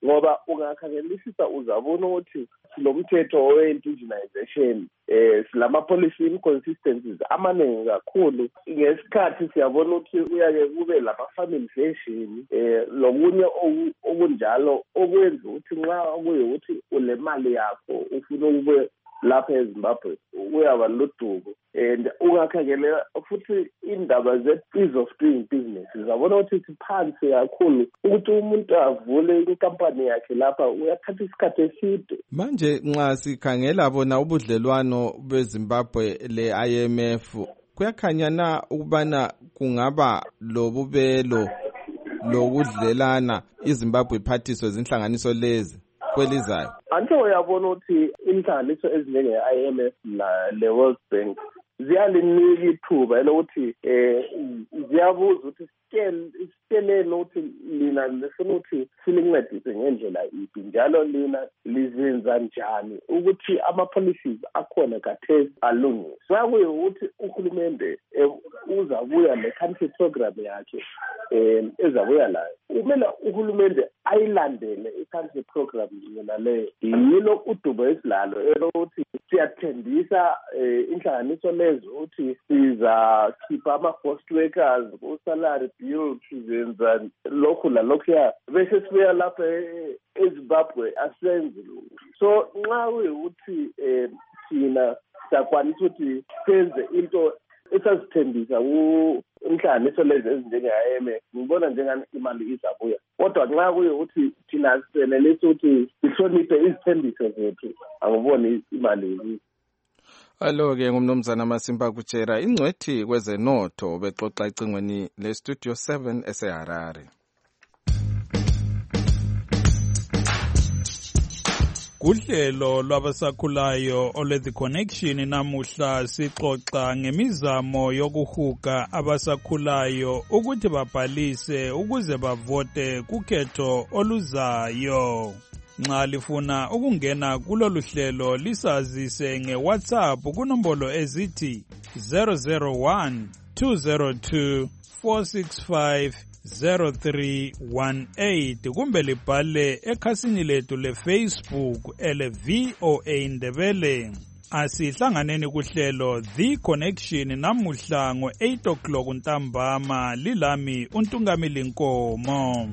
ngoba ungakhangelisisa uzabona ukuthi lo mthetho we-indigenization eh silama-policy inconsistencies amaningi kakhulu. Ngesikhathi siyabona ukuthi uyake kube lama-family version eh lokunye okunjalo okwenza ukuthi nxa kuyukuthi ule mali yakho ufuna ukube lapha eZimbabwe uyaba lodumo and ungakhangelela futhi indaba ze-ease of doing business uzabona ukuthi siphansi kakhulu ukuthi umuntu avule inkampani yakhe lapha uyathatha isikhathi eside. Manje nxa sikhangela bona ubudlelwano beZimbabwe le-I M F kuyakhanyana ukubana kungaba lobubelo lokudlelana iZimbabwe iphathiswe zinhlanganiso lezi kwelizayo. Anto uyabona ukuthi inhlanganiso ezinjenge-I M F le-World Bank ziyalinika ithuba elokuthi eh ziyabuza ukuthi siteleni ukuthi lina lifuna ukuthi silincedise ngendlela iphi njalo lina lizenza njani ukuthi ama-policies akhona kathesi alungiswe. Kwakuye ukuthi uhulumende uzabuya le-country program yakhe um ezabuya layo kumele uhulumende ayilandele i-country program yona leyo. Yilo udubo esilalo elokuthi siyathembisa inhlanganiso lezo ukuthi sizakhipha ama-ghost workers ku-salary bill sizenza lokhu lalokhuya bese sibuya lapha eZimbabwe asenze lokhu. So nxa kuyukuthi um thina siyakwanisa ukuthi senze into esazithembisa inhlanganiso lezi ezinjenge-I M F ngibona njengani imali izabuya kodwa nxa kuyukuthi thina senelisa ukuthi sihloniphe izithembiso zethu angiboni imali. Alo-ke ngumnumzana Masimba Kutshera ingcwethi kwezenotho bexoxa icingweni le-Studio seven eseHarare. Kuhlelo lwabasakhulayo ole The Connection namuhla sixoxa ngemizamo yokuhuga abasakhulayo ukuthi babhalise ukuze bavote kukhetho oluzayo. Nxa lifuna ukungena kulolu hlelo lisazise ngeWhatsApp kunombolo ezithi zero zero one two zero two four six five zero three one eight kumbe libhale ekhasini lethu leFacebook ele V O A Ndebele. Asihlanganeni kuhlelo The Connection namuhla ngo eight o'clock ntambama lilami uNtungamili Nkomo.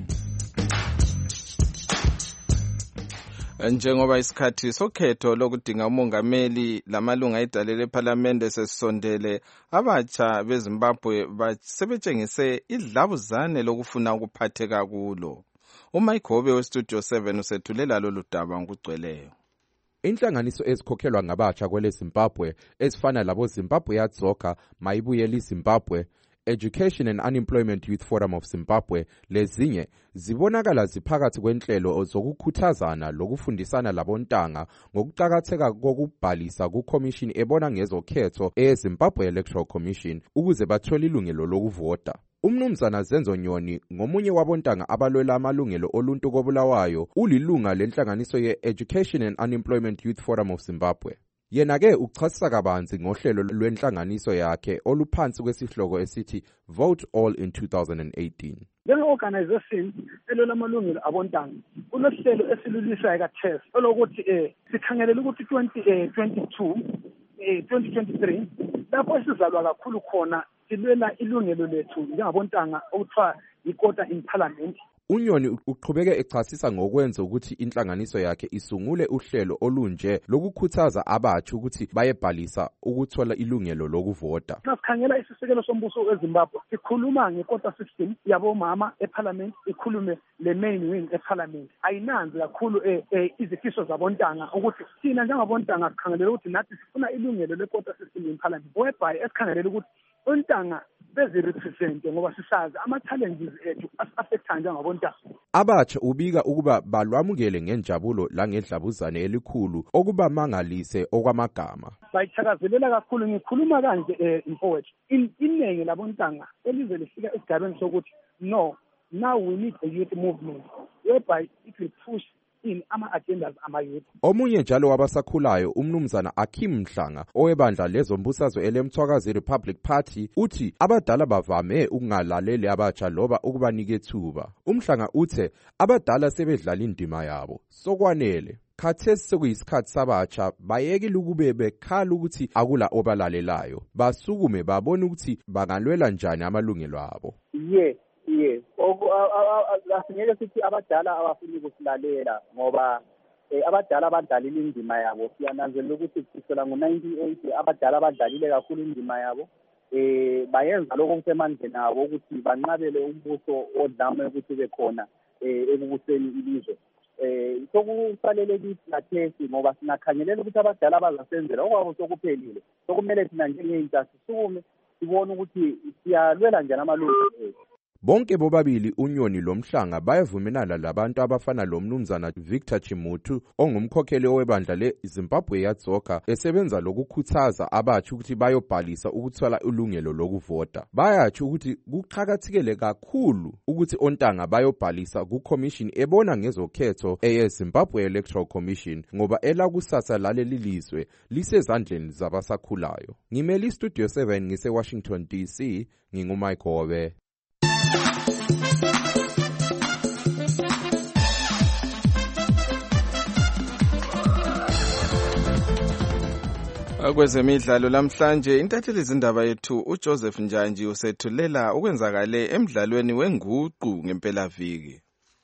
Njengoba isikhathi sokhetho lokudinga umongameli lamalunga edale leParliament sesisondele abatsha beZimbabwe basebetshengise idlabuzane lokufuna ukuphatheka kulo. uMayigobe weStudio seven usethulela lolu daba ngokugcweleyo. Inhlanganiso ezikhokhelwa ngabatsha kwele Zimbabwe ezifana labo Zimbabwe Soccer, Mayibuyeli Zimbabwe, Education and Unemployment Youth Forum of Zimbabwe lezinye zibonakala ziphakathi kwenhlelo zokukhuthazana lokufundisana labontanga ngokuqhakatheka kokubhalisa kuCommission ebona ngezokhetho eZimbabwe Electoral Commission ukuze bathole ilungelo lokuvota. Umnumzana Zenzo Nyoni ngomunye wabontanga abalwela amalungelo oluntu kobulawayo ulilunga lenhlanganiso ye-Education and Unemployment Youth Forum of Zimbabwe. Yena-ke uchasisa kabanzi ngohlelo lwenhlanganiso yakhe oluphansi kwesihloko esithi Vote All in two thousand eighteen. Njenge-organization elwela amalungelo abontanga kunohlelo esilulisayo kaTES olokuthi eh sikhangelela ukuthi twenty twenty-two eh twenty twenty-three lapho esizalwa kakhulu khona silwela ilungelo lethu njengabontanga okuthiwa yikota in parliament. Unyoni uqhubeke echasisa ngokwenza ukuthi inhlanganiso yakhe isungule uhlelo olunje lokukhuthaza abatsha ukuthi bayebhalisa ukuthola ilungelo lokuvota. Sikhangela isisekelo sombuso weZimbabwe sikhuluma ngekota system yabomama eParliament ikhulume le main wing eParliament. Ayinanzi kakhulu eh izifiso zabontanga ukuthi sina njengabontanga sikhangelela ukuthi nathi sifuna ilungelo lekota system eParliament. Whereby esikhangelela ukuthi ontanga bezirepresente ngoba sisazi ama-challenges ethu affecta njengabontanga. Abatsha ubika ukuba balwamukele ngenjabulo langedlabuzane elikhulu okuba mangalise okwamagama. Bayithakazelela kakhulu ngikhuluma kanje eh mfowethu inenge labontanga elize lifika esigabeni sokuthi no now we need a youth movement whereby it will push ini ama-agendas ama-youth. Omunye njalo wabasakhulayo umnumzana Akim Mhlanga owebandla lezombusazwe elemthwakazi Republic Party uthi abadala bavame ukungalaleli abatsha loba ukubanika ethuba. Umhlanga uthe abadala sebedlala indima yabo sokwanele. Khathesi sekuyisikhathi sabatsha bayekile ukube bekhala ukuthi akula obalalelayo, basukume babone ukuthi bangalwela njani amalungelo abo. Yes, yes. Asingeke sithi abadala abafuni ukusilalela ngoba abadala abadlalile indima yabo. Siyananzelela ukuthi kusukela ngo-ninety-eight abadala abadlalile kakhulu indima yabo. Eh bayenza lokho okusemandleni abo ukuthi banqabele umbuso odlame ukuthi ube khona ekubuseni ilizwe. Eh sokufanele kithi lathesi ngoba sinakhangelela ukuthi abadala abazasenzela okwabo sokuphelile. Sokumele thina njengeyintsha sisukume sibone ukuthi siyalwela njani amalungelo ethu. Bonke bobabili uNyoni loMhlanga bayavumelana labantu abafana lomnumzana Victor Chimutu ongumkhokheli owebandla leZimbabwe Yadzoka esebenza lokukhuthaza abatsha ukuthi bayobhalisa ukuthola ulungelo lokuvota. Bayathi ukuthi kuqhakathekile kakhulu ukuthi ontanga bayobhalisa kuCommission ebona ngezokhetho eyeZimbabwe Electoral Commission ngoba elakusasa laleli lizwe lisezandleni zabasakhulayo. Ngimeli Studio seven ngise Washington D C nginguMike Hobe. Kwezemidlalo lamhlanje intatheli izindaba yethu uJoseph Njanji usethulela ukwenzakale emidlalweni wenguqu ngempelaviki.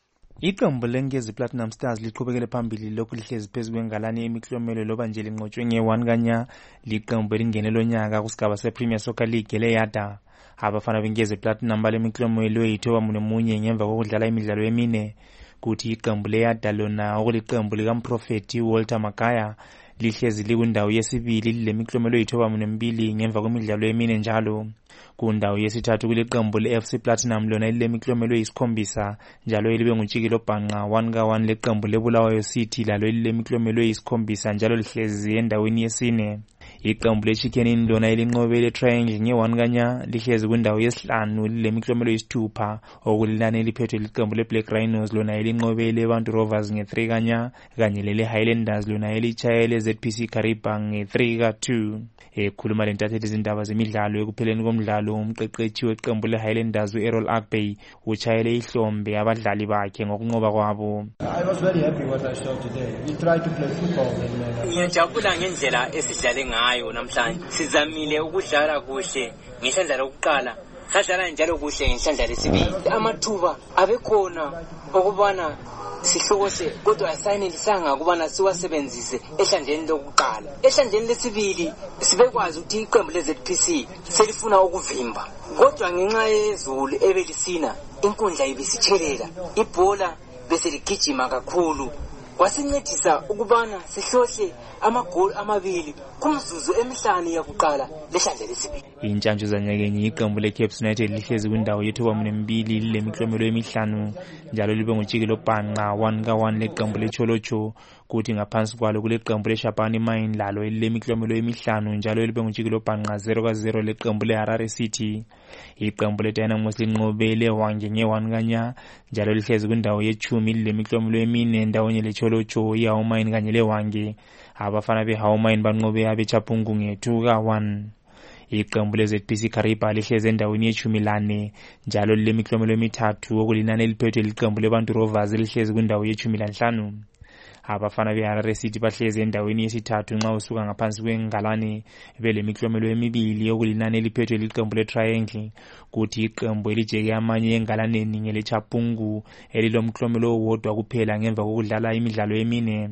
Iqembu leNkezi Platinum Stars liqhubekele phambili lokhu lihlezi phezu kwengalani emiklomelo loba nje linqotshwe nge-one kanya liqembu elingenelo nyaka kusigaba sePremier Soccer League leyada. Abafana beNkezi Platinum balemiklomelo eyithoba munye ngemva kokudlala imidlalo emine kuthi iqembu leyada lona okuliqembu likaMprofeti Walter Magaya lihlezi likwindawo yesibili lilemiklomelo eyithoba mbili ngemva kwemidlalo emine njalo. Kundawo yesithathu kuliqembu le-F C Platinum lona lilemiklomelo eyisikhombisa njalo elibe ngutshikilo bhanqa one ka one leqembu leBulawayo City lalo lilemiklomelo eyisikhombisa njalo lihlezi endaweni yesine. Iqembu leChicken Inn lona elinqobele Triangle nge-one kanya lihlezi kwindawo yesihlanu lilemiklomelo eyisithupha okulilane liphethwe liqembu leBlack Rhinos lona elinqobele Bantu Rovers nge-three kanya kanye lele Highlanders lona elichayele Z P C Kariba nge-three ka two. Ekhuluma lentatheli izindaba zemidlalo ekupheleni komdlalo umqeqeshi weqembu leHighlanders uErrol Agbey uchayele ihlombe abadlali bakhe ngokunqoba kwabo. I was very happy what I saw today. We tried to play football and ngiyajabula ngendlela esidlale ngayo namhlanje. Sizamile ukudlala kuhle ngehlandla lokuqala, sadlala njalo kuhle ngehlandla lesibili. Amathuba abekhona okubana sihlokose kodwa asayenelisanga ukubana siwasebenzise ehlandleni lokuqala. Ehlandleni lesibili sibekwazi ukuthi iqembu le-Z P C selifuna ukuvimba kodwa ngenxa yezulu ebelisina inkundla ibisitshelela ibhola bese ligijima kakhulu kwasincedisa ukubana sihlohle amagoli amabili kumzuzu emihlanu yakuqala lehlandla lesibili. Intshantshu zanyakenye iqembu leCapes United lihlezi kwindawo yethoba mbili lilemiklomelo emihlanu njalo libe ngutshikilo bhanqa one ka one leqembu leCholocho kuthi ngaphansi kwalo kuleqembu leShabani Mine lalo lilemiklomelo emihlanu njalo libe ngutshikilo bhanqa zero ka zero leqembu leHarare City. Iqembu leDynamos linqobele Hwange nge-one kanya njalo lihlezi kwindawo yechumi lilemiklomelo emine endawonye leCholocho iHawu Mine kanye leHwange. Abafana beHawu Mine banqobe abeChapungu nge-two ka one. Iqembu le-Z P C Kariba lihlezi endaweni yechumi lane njalo lilemiklomelo emithathu okulinani eliphethwe liqembu leBantu Rovers lihlezi kwindawo yechumi lanhlanu. Abafana beHarare City bahlezi endaweni yesithathu nxa usuka ngaphansi kwengalane belemiklomelo emibili okulinani eliphethwe liqembu leTriangle kuthi iqembu elijeke amanye engalaneni ngeleChapungu elilomklomelo owodwa kuphela ngemva kokudlala imidlalo emine.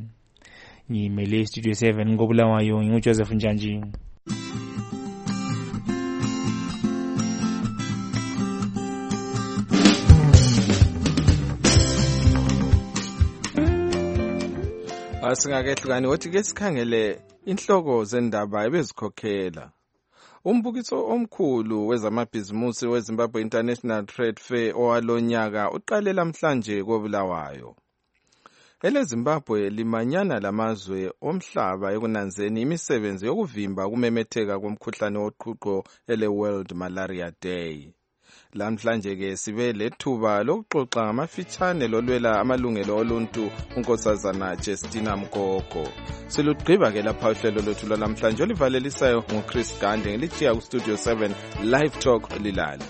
Ngimele Studio seven ngoBulawayo nginguJoseph Njanji. Asingakehlukani wothi ke sikhangele inhloko zendaba ebezikhokhela. Umbukiso omkhulu wezamabhizimusi weZimbabwe International Trade Fair owalonyaka uqale namhlanje koBulawayo. EleZimbabwe limanyana lamazwe omhlaba ekunanzeni imisebenzi yokuvimba kumemetheka komkhuhlane woqhuqho ele World Malaria Day. Lamhlanje ke sibe lethuba lokuxoxa ngamafitshane lolwela amalungelo oluntu unkosazana Justina Mgogo. Silugqiba ke lapha uhlelo lwethu lwanamhlanje olivalelisayo nguChris Gande ngelichiya ku Studio seven Live Talk Lilali.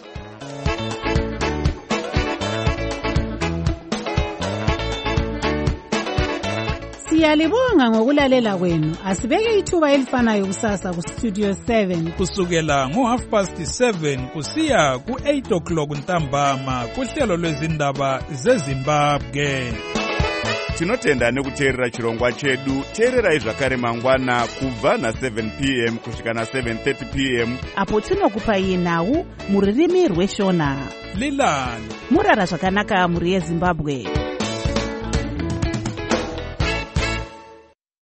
Siyalibonga ngokulalela kwenu. Asibeke ithuba elifanayo kusasa ku Studio seven kusukela ngo half past seven kusiya ku eight o'clock ntambama kuhlelo lwezindaba zeZimbabwe. Tinotenda nekuteerera chirongwa chedu. Teererai zvakare mangwana kubva na seven p m kusvika na seven thirty p m apo tinokupai nhau muririmi rweshona. Lilani murara zvakanaka muri yeZimbabwe.